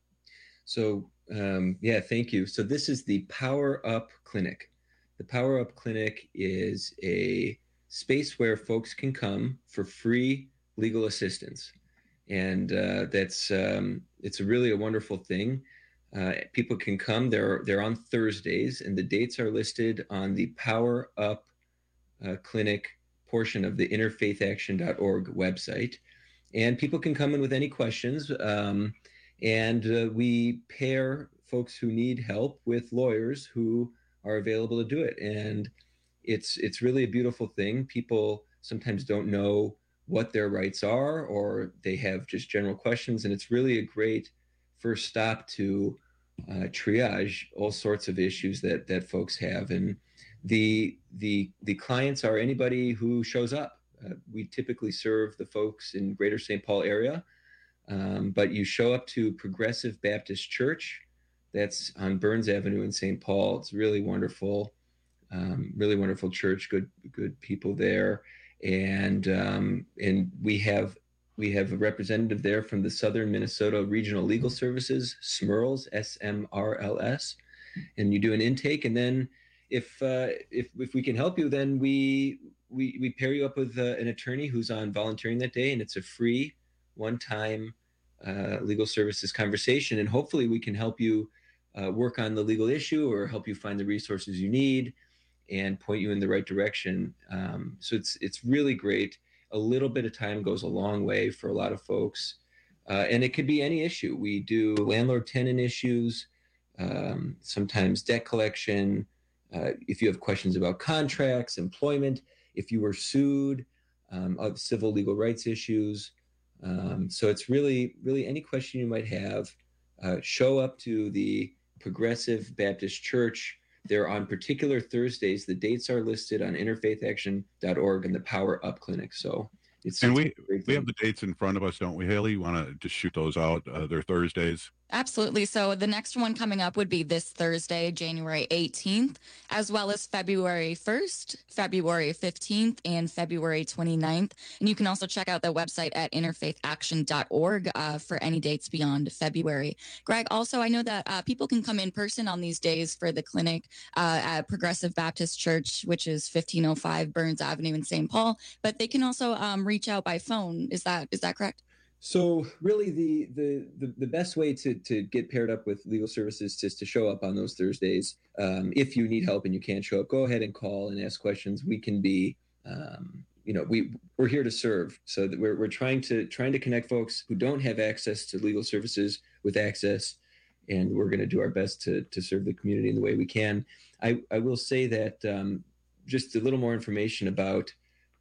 So, um, yeah, thank you. So this is the Power Up Clinic. The Power Up Clinic is a space where folks can come for free legal assistance. And uh, that's um, it's a really a wonderful thing. Uh, people can come. They're, they're on Thursdays, and the dates are listed on the Power Up uh, Clinic portion of the interfaith action dot org website. And people can come in with any questions. Um, and uh, we pair folks who need help with lawyers who are available to do it. And it's it's really a beautiful thing. People sometimes don't know what their rights are, or they have just general questions. And it's really a great first stop to uh, triage all sorts of issues that that folks have. And the the the clients are anybody who shows up. Uh, we typically serve the folks in Greater Saint Paul area, um, but you show up to Progressive Baptist Church. That's on Burns Avenue in Saint Paul. It's really wonderful, um, really wonderful church. Good, good people there, and um, and we have we have a representative there from the Southern Minnesota Regional Legal Services, S M R L S, S M R L S, and you do an intake, and then if uh, if if we can help you, then we we we pair you up with uh, an attorney who's on volunteering that day, and it's a free one-time uh, legal services conversation, and hopefully we can help you. Uh, work on the legal issue or help you find the resources you need and point you in the right direction. Um, so it's it's really great. A little bit of time goes a long way for a lot of folks. Uh, and it could be any issue. We do landlord-tenant issues, um, sometimes debt collection. Uh, if you have questions about contracts, employment, if you were sued, um, of civil legal rights issues. Um, so it's really, really any question you might have. Uh, show up to the Progressive Baptist Church. They're on particular Thursdays. The dates are listed on interfaith action dot org and the Power Up Clinic. So it's and it's we we have the dates in front of us, don't we, Haley? You want to just shoot those out? Uh, they're Thursdays. Absolutely. So the next one coming up would be this Thursday, January eighteenth, as well as February first, February fifteenth, and February twenty-ninth. And you can also check out the website at interfaith action dot org uh, for any dates beyond February. Greg, also, I know that uh, people can come in person on these days for the clinic uh, at Progressive Baptist Church, which is fifteen oh five Burns Avenue in Saint Paul, but they can also um, reach out by phone. Is that is that correct? So really the, the, the, the best way to, to get paired up with legal services is to show up on those Thursdays. Um, if you need help and you can't show up, go ahead and call and ask questions. We can be, um, you know, we, we're here to serve. So that we're, we're trying to, trying to connect folks who don't have access to legal services with access. And we're going to do our best to, to serve the community in the way we can. I, I will say that um, just a little more information about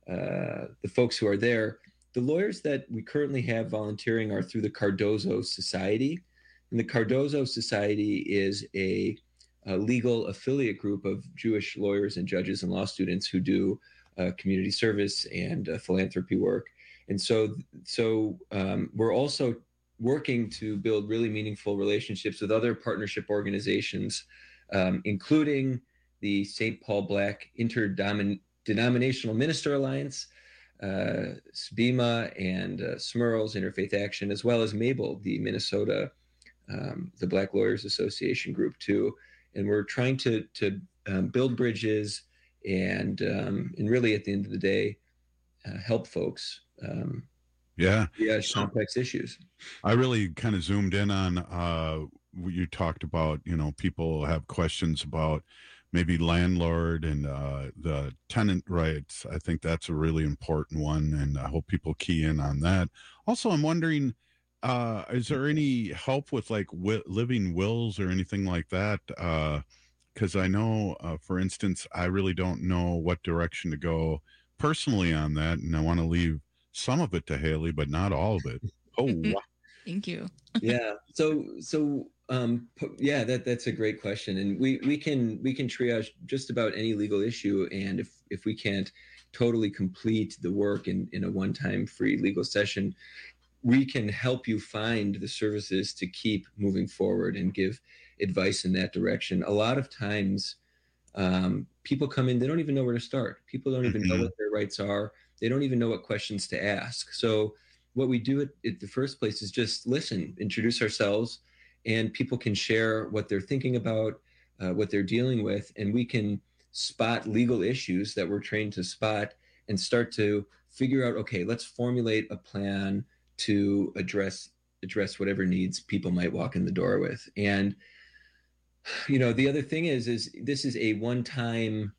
uh, the folks who are there. The lawyers that we currently have volunteering are through the Cardozo Society. And the Cardozo Society is a, a legal affiliate group of Jewish lawyers and judges and law students who do uh, community service and uh, philanthropy work. And so, so um, we're also working to build really meaningful relationships with other partnership organizations, um, including the Saint Paul Black Interdenominational Minister Alliance, uh, S B I M A, and uh, S M R L's Interfaith Action, as well as MABLE, the Minnesota, um, the Black Lawyers Association group too. And we're trying to to um, build bridges and um, and really at the end of the day, uh, help folks. Um, yeah, yeah, complex issues. I really kind of zoomed in on uh, you talked about, you know, people have questions about maybe landlord and uh, the tenant rights. I think that's a really important one, and I hope people key in on that. Also, I'm wondering, uh, is there any help with like wi- living wills or anything like that? Because uh, I know, uh, for instance, I really don't know what direction to go personally on that, and I want to leave some of it to Haley, but not all of it. Oh, wow. Thank you. yeah. So, so, um, yeah, that, that's a great question. And we, we can, we can triage just about any legal issue. And if, if we can't totally complete the work in, in a one-time free legal session, we can help you find the services to keep moving forward and give advice in that direction. A lot of times, um, people come in, they don't even know where to start. People don't even mm-hmm. know what their rights are. They don't even know what questions to ask. So what we do at, at the first place is just listen, introduce ourselves, and people can share what they're thinking about, uh, what they're dealing with, and we can spot legal issues that we're trained to spot and start to figure out, okay, let's formulate a plan to address address whatever needs people might walk in the door with. And you know, the other thing is, is this is a one-time,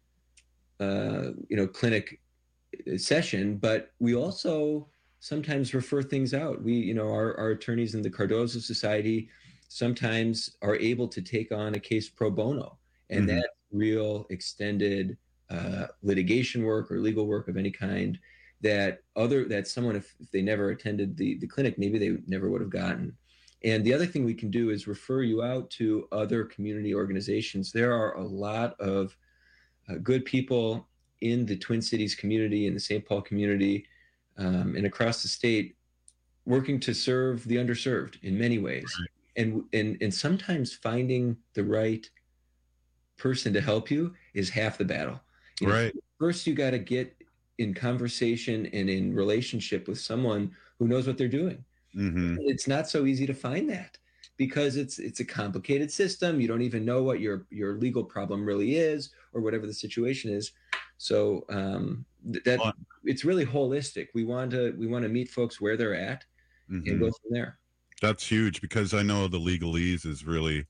uh, you know, clinic session, but we also sometimes refer things out. We, you know, our, our attorneys in the Cardozo Society sometimes are able to take on a case pro bono, and mm-hmm. that's real extended uh, litigation work or legal work of any kind that other that someone, if, if they never attended the, the clinic, maybe they never would have gotten. And the other thing we can do is refer you out to other community organizations. There are a lot of uh, good people in the Twin Cities community, in the Saint Paul community, um, and across the state, working to serve the underserved in many ways. And, and, and sometimes finding the right person to help you is half the battle. You know, right. First, you got to get in conversation and in relationship with someone who knows what they're doing. Mm-hmm. It's not so easy to find that because it's it's a complicated system. You don't even know what your your legal problem really is or whatever the situation is. So um, th- that well, it's really holistic. We want to we want to meet folks where they're at mm-hmm. and go from there. That's huge because I know the legalese is really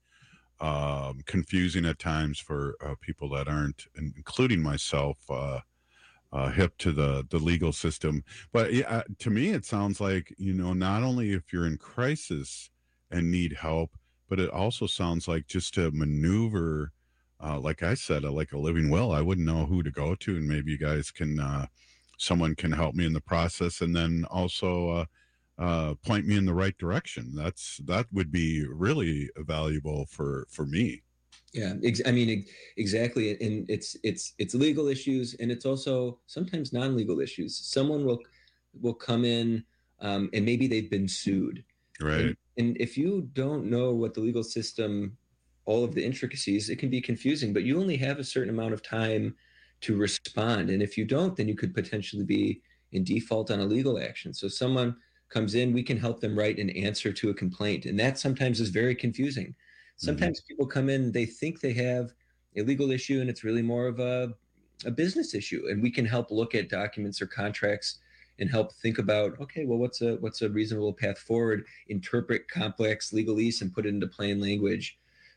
um, confusing at times for uh, people that aren't, including myself. Uh, Uh, hip to the the legal system. But yeah, to me, it sounds like, you know, not only if you're in crisis and need help, but it also sounds like just to maneuver, uh, like I said, uh, like a living will, I wouldn't know who to go to. And maybe you guys can, uh, someone can help me in the process and then also uh, uh, point me in the right direction. That's that would be really valuable for, for me. Yeah, ex- I mean, exactly. And it's it's it's legal issues, and it's also sometimes non-legal issues. Someone will will come in, um, and maybe they've been sued. Right. And, and if you don't know what the legal system, all of the intricacies, it can be confusing. But you only have a certain amount of time to respond, and if you don't, then you could potentially be in default on a legal action. So someone comes in, we can help them write an answer to a complaint, and that sometimes is very confusing. Sometimes mm-hmm. people come in, they think they have a legal issue, and it's really more of a, a business issue. And we can help look at documents or contracts and help think about, okay, well, what's a what's a reasonable path forward? Interpret complex legalese and put it into plain language.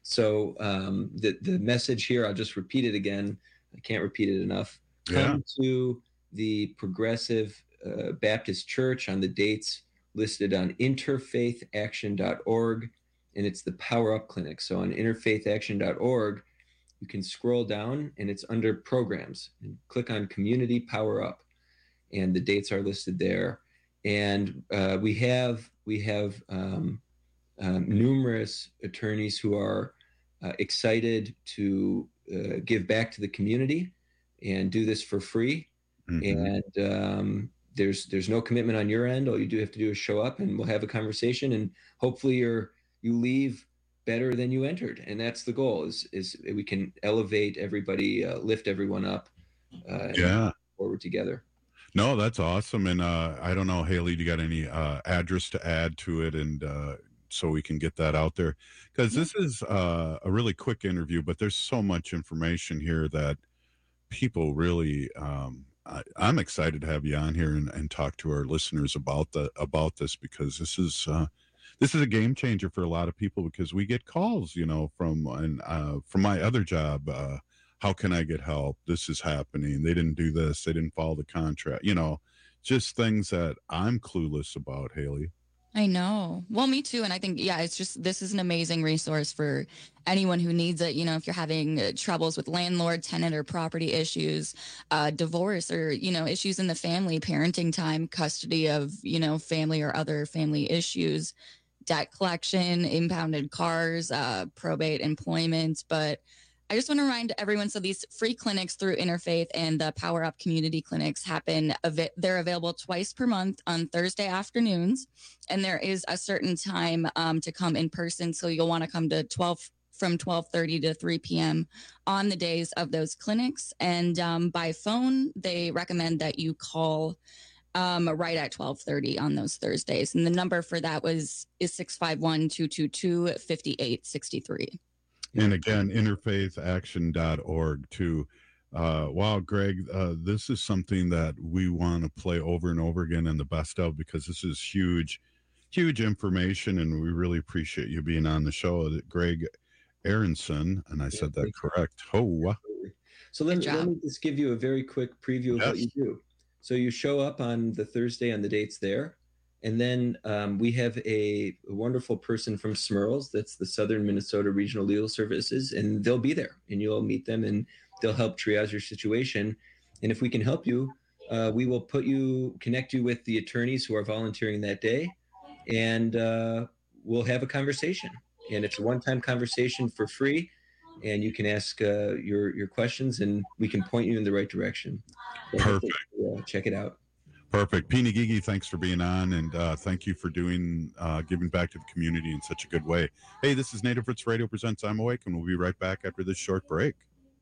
So um, the the message here, I'll just repeat it again. I can't repeat it enough. Yeah. Come to the Progressive uh, Baptist Church on the dates listed on interfaith action dot org. And it's the Power Up Clinic. So on interfaith action dot org, you can scroll down and it's under programs and click on Community Power Up, and the dates are listed there. And uh, we have we have um, um, numerous attorneys who are uh, excited to uh, give back to the community and do this for free. Mm-hmm. And um, there's there's no commitment on your end. All you do have to do is show up, and we'll have a conversation, and hopefully you're you leave better than you entered. And that's the goal, is is we can elevate everybody, uh, lift everyone up, uh, yeah, and forward together. No, that's awesome. And uh, I don't know, Haley, do you got any uh, address to add to it, and uh, so we can get that out there? Because this is uh, a really quick interview, but there's so much information here that people really, um, I, I'm excited to have you on here and, and talk to our listeners about the about this, because this is uh, this is a game changer for a lot of people, because we get calls, you know, from and uh, from my other job. Uh, How can I get help? This is happening. They didn't do this. They didn't follow the contract. You know, just things that I'm clueless about, Haley. I know. Well, me too. And I think, yeah, it's just, this is an amazing resource for anyone who needs it. You know, if you're having uh, troubles with landlord, tenant, or property issues, uh, divorce, or, you know, issues in the family, parenting time, custody of, you know, family or other family issues, debt collection, impounded cars, uh, probate, employment. But I just want to remind everyone, so these free clinics through Interfaith and the Power Up Community Clinics happen, they're available twice per month on Thursday afternoons, and there is a certain time um, to come in person, so you'll want to come to twelve from twelve thirty to three p.m. on the days of those clinics, and um, by phone, they recommend that you call um, right at twelve thirty on those Thursdays, and the number for that was is six five one, two two two, five eight six three. And again, interfaith action dot org too. Uh, wow, Greg, uh, this is something that we want to play over and over again in the best of, because this is huge, huge information, and we really appreciate you being on the show. Greg Aronson, and I yeah, said that correct. Oh, so let, let me just give you a very quick preview of yes. what you do. So you show up on the Thursday on the dates there. And then um, we have a, a wonderful person from S M R L S, that's the Southern Minnesota Regional Legal Services, and they'll be there, and you'll meet them, and they'll help triage your situation. And if we can help you, uh, we will put you, connect you with the attorneys who are volunteering that day, and uh, we'll have a conversation. And it's a one-time conversation for free, and you can ask uh, your your questions, and we can point you in the right direction. So perfect. Uh, check it out. Perfect. Pina Gigi, thanks for being on, and uh, thank you for doing uh, giving back to the community in such a good way. Hey, this is Native Roots Radio presents I'm Awake, and we'll be right back after this short break.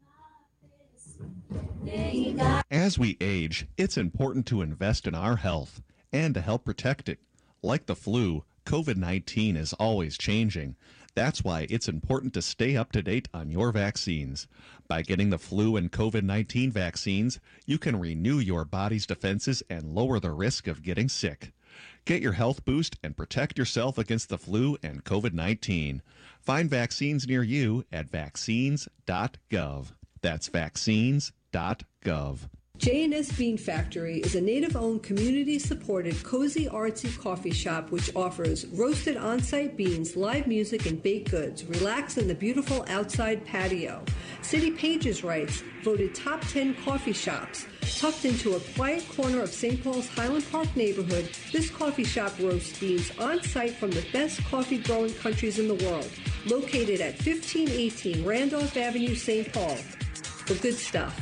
As we age, it's important to invest in our health and to help protect it. Like the flu, COVID nineteen is always changing. That's why it's important to stay up to date on your vaccines. By getting the flu and COVID nineteen vaccines, you can renew your body's defenses and lower the risk of getting sick. Get your health boost and protect yourself against the flu and COVID nineteen. Find vaccines near you at vaccines dot gov. That's vaccines dot gov. J and S Bean Factory is a Native-owned, community-supported, cozy, artsy coffee shop which offers roasted on-site beans, live music, and baked goods. Relax in the beautiful outside patio. City Pages writes, voted top ten coffee shops. Tucked into a quiet corner of Saint Paul's Highland Park neighborhood, this coffee shop roasts beans on-site from the best coffee-growing countries in the world. Located at fifteen eighteen Randolph Avenue, Saint Paul. The good stuff.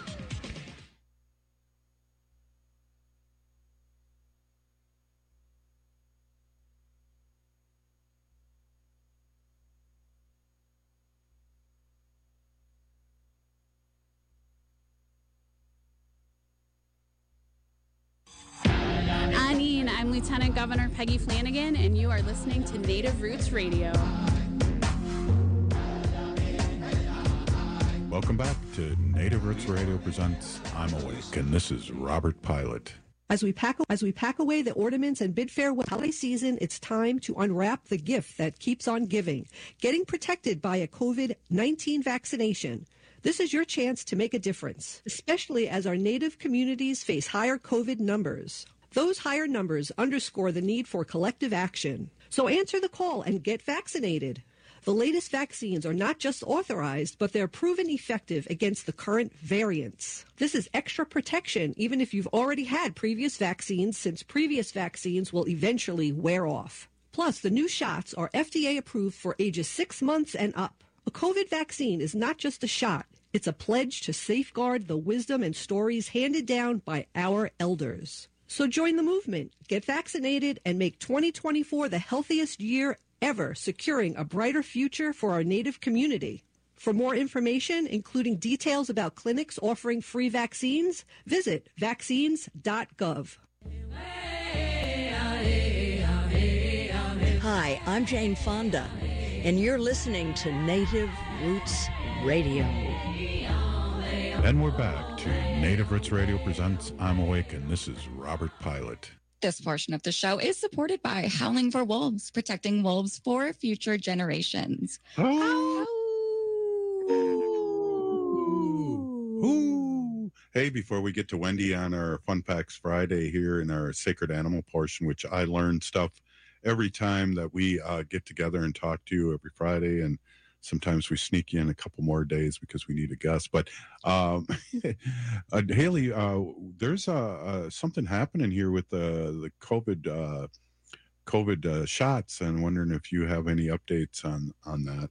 I'm Lieutenant Governor Peggy Flanagan, and you are listening to Native Roots Radio. Welcome back to Native Roots Radio presents I'm Awake, and this is Robert Pilot. As we pack as we pack away the ornaments and bid farewell holiday season, it's time to unwrap the gift that keeps on giving, getting protected by a COVID nineteen vaccination. This is your chance to make a difference, especially as our Native communities face higher COVID numbers. Those higher numbers underscore the need for collective action. So answer the call and get vaccinated. The latest vaccines are not just authorized, but they're proven effective against the current variants. This is extra protection, even if you've already had previous vaccines, since previous vaccines will eventually wear off. Plus, the new shots are F D A approved for ages six months and up. A COVID vaccine is not just a shot. It's a pledge to safeguard the wisdom and stories handed down by our elders. So join the movement, get vaccinated, and make twenty twenty-four the healthiest year ever, securing a brighter future for our Native community. For more information, including details about clinics offering free vaccines, visit vaccines dot gov. Hi, I'm Jane Fonda, and you're listening to Native Roots Radio. And we're back to Native Roots Radio presents I'm Awake, and this is Robert Pilot. This portion of the show is supported by Howling for Wolves, protecting wolves for future generations. Oh. Ooh. Hey, before we get to Wendy on our Fun Facts Friday here in our Sacred Animal portion, which I learn stuff every time that we uh, get together and talk to you every Friday, and sometimes we sneak in a couple more days because we need a guest. But um, uh, Haley, uh, there's uh, uh, something happening here with the the COVID uh, COVID uh, shots, and wondering if you have any updates on on that.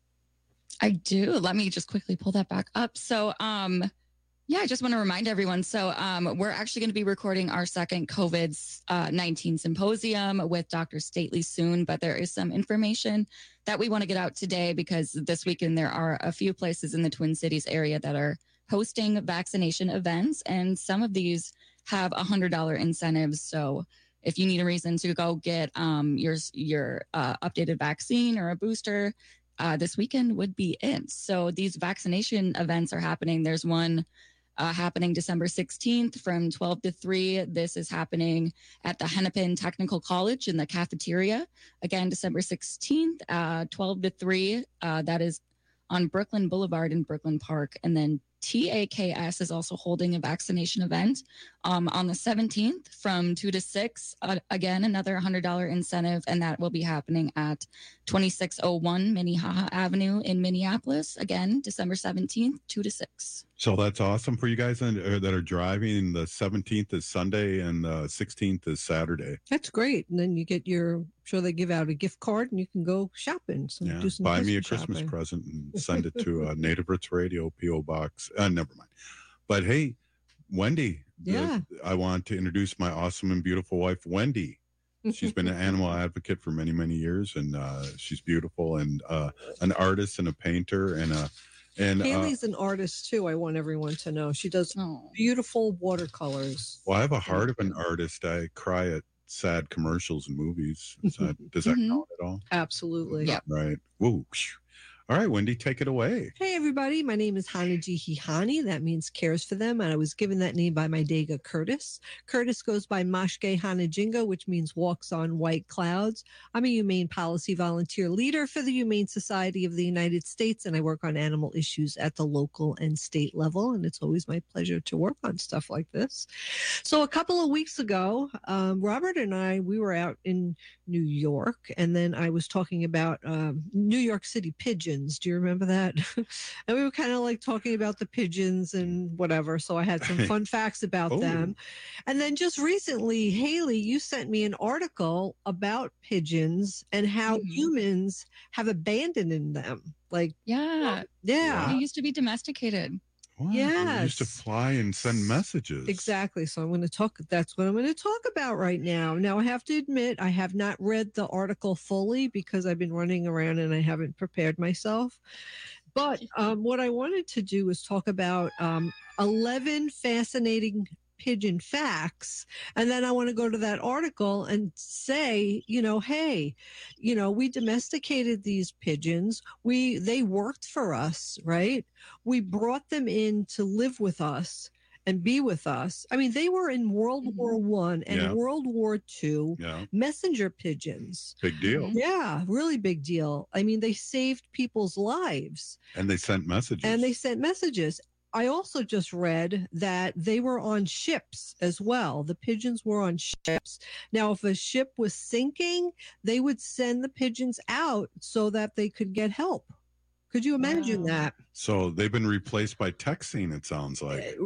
I do. Let me just quickly pull that back up. So, um, yeah, I just want to remind everyone. So um, we're actually going to be recording our second COVID nineteen symposium with Doctor Stately soon, but there is some information that we want to get out today because this weekend there are a few places in the Twin Cities area that are hosting vaccination events, and some of these have one hundred dollars incentives. So if you need a reason to go get um, your, your uh, updated vaccine or a booster, uh, this weekend would be it. So these vaccination events are happening. There's one Uh, happening December sixteenth from twelve to three. This is happening at the Hennepin Technical College in the cafeteria. Again, December sixteenth, uh, twelve to three. Uh, that is on Brooklyn Boulevard in Brooklyn Park. And then T A K S is also holding a vaccination event um, on the seventeenth from two to six. Uh, again, another one hundred dollars incentive, and that will be happening at twenty-six oh one Minnehaha Avenue in Minneapolis. Again, December seventeenth, two to six. So that's awesome for you guys that are driving. The seventeenth is Sunday and the sixteenth is Saturday. That's great. And then you get your, I'm sure they give out a gift card and you can go shopping. So Yeah, do some buy me a Christmas Christmas shopping. present and send it to uh, Native Roots Radio, P O Box. Uh, never mind. But hey, Wendy, the- Yeah. I want to introduce my awesome and beautiful wife, Wendy. She's been an animal advocate for many, many years, and uh, she's beautiful and uh, an artist and a painter and a and uh, Haley's an artist too. I want everyone to know she does beautiful watercolors. well, I have a heart of an artist. I cry at sad commercials and movies. Is that, does that Mhm. count at all? Absolutely. Right. Woo. Phew. All right, Wendy, take it away. Hey, everybody. My name is Hanaji Hihani. That means cares for them. And I was given that name by my Dega Curtis. Curtis goes by Mashke Hanajinga, which means walks on white clouds. I'm a humane policy volunteer leader for the Humane Society of the United States, and I work on animal issues at the local and state level. And it's always my pleasure to work on stuff like this. So a couple of weeks ago, um, Robert and I, we were out in New York, and then I was talking about um, New York City pigeons. Do you remember that? And we were kind of like talking about the pigeons and whatever. So I had some fun facts about Oh. them. And then just recently, Haley, you sent me an article about pigeons and how humans have abandoned them. Like, Yeah. yeah. They used to be domesticated. Wow, they used to Yes. fly and send messages. Exactly. So I'm going to talk. That's what I'm going to talk about right now. Now, I have to admit, I have not read the article fully because I've been running around and I haven't prepared myself. But um, what I wanted to do was talk about um, eleven fascinating pigeon facts. And then I want to go to that article and say, you know, hey, you know, we domesticated these pigeons. We, they worked for us, right? We brought them in to live with us and be with us. I mean, they were in World War One and Yeah. World War Two Yeah. messenger pigeons. Big deal. Yeah, really big deal. I mean, they saved people's lives And they sent messages. and they sent messages. I also just read that they were on ships as well. The pigeons were on ships. Now, if a ship was sinking, they would send the pigeons out so that they could get help. Could you imagine that? So they've been replaced by texting, it sounds like.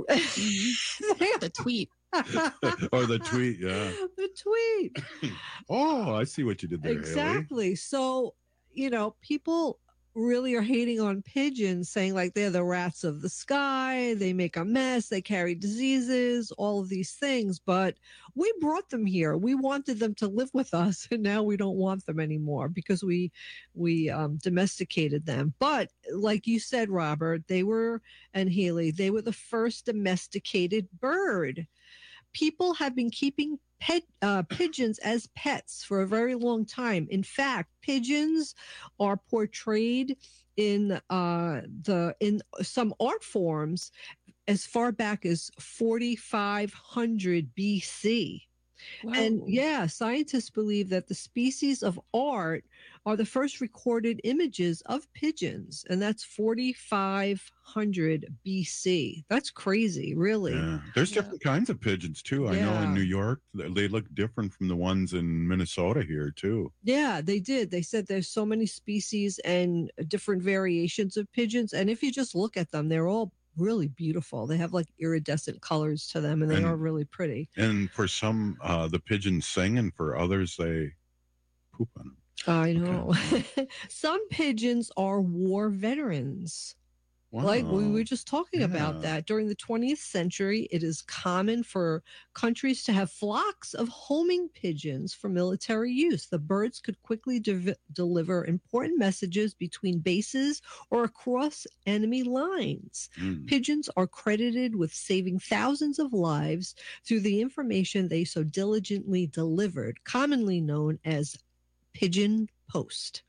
The tweet. Or the tweet, yeah. The tweet. Oh, I see what you did there, Haley. Exactly. So, you know, people really are hating on pigeons, saying like they're the rats of the sky, they make a mess, they carry diseases, all of these things. But we brought them here. We wanted them to live with us, and now we don't want them anymore because we we um, domesticated them. But like you said, Robert, they were, and Haley, they were the first domesticated bird. People have been keeping pet uh, pigeons as pets for a very long time. In fact, pigeons are portrayed in uh, the in some art forms as far back as forty-five hundred B C. Wow. And yeah, scientists believe that the species of art are the first recorded images of pigeons, and that's forty-five hundred B C. That's crazy, really. Yeah. There's yeah. different kinds of pigeons too. I yeah. know in New York, they look different from the ones in Minnesota here too. Yeah, they did. They said there's so many species and different variations of pigeons, and if you just look at them, they're all really beautiful. They have like iridescent colors to them, and they and, are really pretty. And for some, uh, the pigeons sing, and for others, they poop on them. I know. Okay. Some pigeons are war veterans. Wow. Like we were just talking yeah. about that. During the twentieth century, it is common for countries to have flocks of homing pigeons for military use. The birds could quickly de- deliver important messages between bases or across enemy lines. Mm. Pigeons are credited with saving thousands of lives through the information they so diligently delivered, commonly known as pigeon post.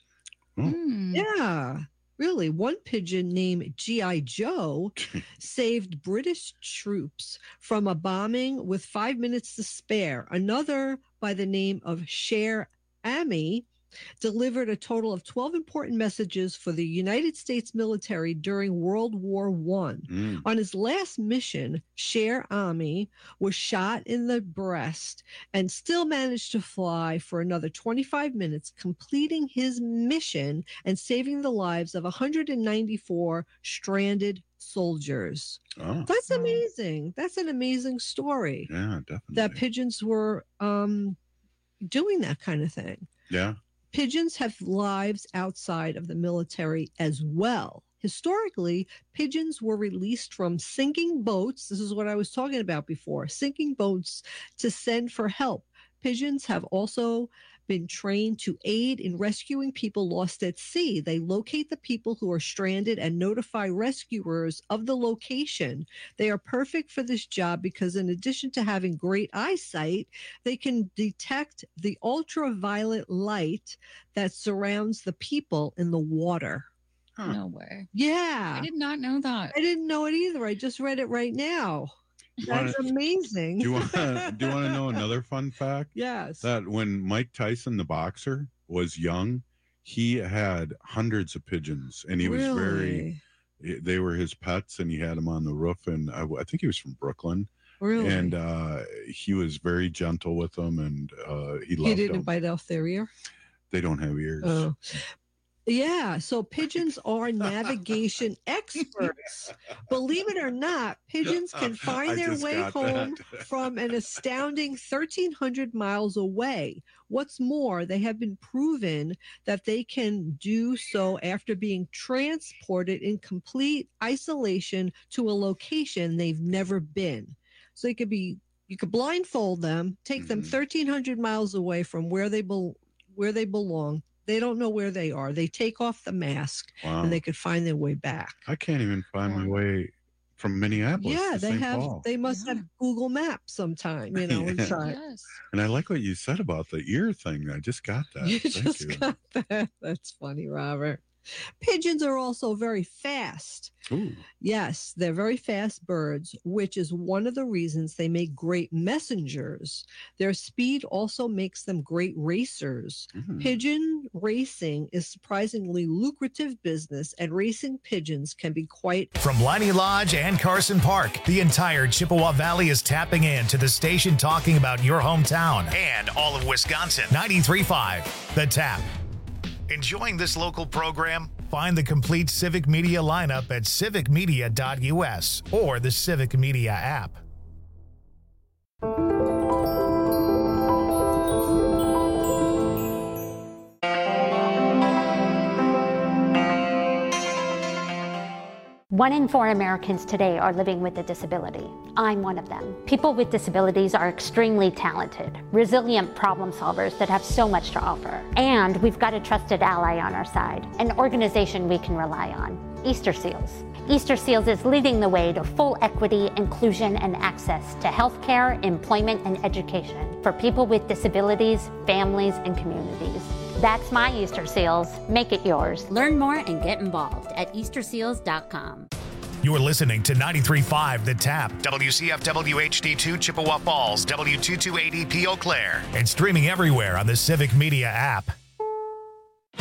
Mm. Yeah. Really, one pigeon named G I Joe saved British troops from a bombing with five minutes to spare. Another, by the name of Cher Ami, delivered a total of twelve important messages for the United States military during World War One. Mm. On his last mission, Cher Ami was shot in the breast and still managed to fly for another twenty-five minutes, completing his mission and saving the lives of one hundred ninety-four stranded soldiers. Oh. That's amazing. That's an amazing story. Yeah, definitely. That pigeons were um, doing that kind of thing. Yeah. Pigeons have lives outside of the military as well. Historically, pigeons were released from sinking boats. This is what I was talking about before, sinking boats to send for help. Pigeons have also been trained to aid in rescuing people lost at sea. They locate the people who are stranded and notify rescuers of the location. They are perfect for this job because in addition to having great eyesight, they can detect the ultraviolet light that surrounds the people in the water. Huh. No way. Yeah. I did not know that. I didn't know it either. I just read it right now. That's wanna, amazing. Do you want to do you want to know another fun fact? Yes. That when Mike Tyson, the boxer, was young, he had hundreds of pigeons, and he was really? very. They were his pets, and he had them on the roof. And I, I think he was from Brooklyn. Really? And uh, he was very gentle with them, and uh, he loved them. He didn't them. bite off their ear. They don't have ears. Oh. Yeah, so pigeons are navigation experts. Believe it or not, pigeons can find their way home from an astounding thirteen hundred miles away. What's more, they have been proven that they can do so after being transported in complete isolation to a location they've never been. So they could be, you could blindfold them, take mm-hmm. them thirteen hundred miles away from where they be, where they belong. They don't know where they are. They take off the mask wow. and they could find their way back. I can't even find my way from Minneapolis. Yeah, to they Saint have. Paul. They must yeah. have Google Maps sometime, you know. yeah. Inside. Yes. And I like what you said about the ear thing. I just got that. You Thank just you. got that. That's funny, Robert. Pigeons are also very fast. Ooh. Yes, they're very fast birds, which is one of the reasons they make great messengers. Their speed also makes them great racers. Mm. Pigeon racing is surprisingly lucrative business, and racing pigeons can be quite... From Leinie Lodge and Carson Park, the entire Chippewa Valley is tapping in to the station talking about your hometown and all of Wisconsin. ninety-three point five, The Tap. Enjoying this local program? Find the complete Civic Media lineup at civic media dot u s or the Civic Media app. One in four Americans today are living with a disability. I'm one of them. People with disabilities are extremely talented, resilient problem solvers that have so much to offer. And we've got a trusted ally on our side, an organization we can rely on, Easter Seals. Easter Seals is leading the way to full equity, inclusion, and access to healthcare, employment, and education for people with disabilities, families, and communities. That's my Easter Seals. Make it yours. Learn more and get involved at easter seals dot com. You're listening to ninety-three point five The Tap, W C F W H D two Chippewa Falls, W two two eight E P Eau Claire, and streaming everywhere on the Civic Media app.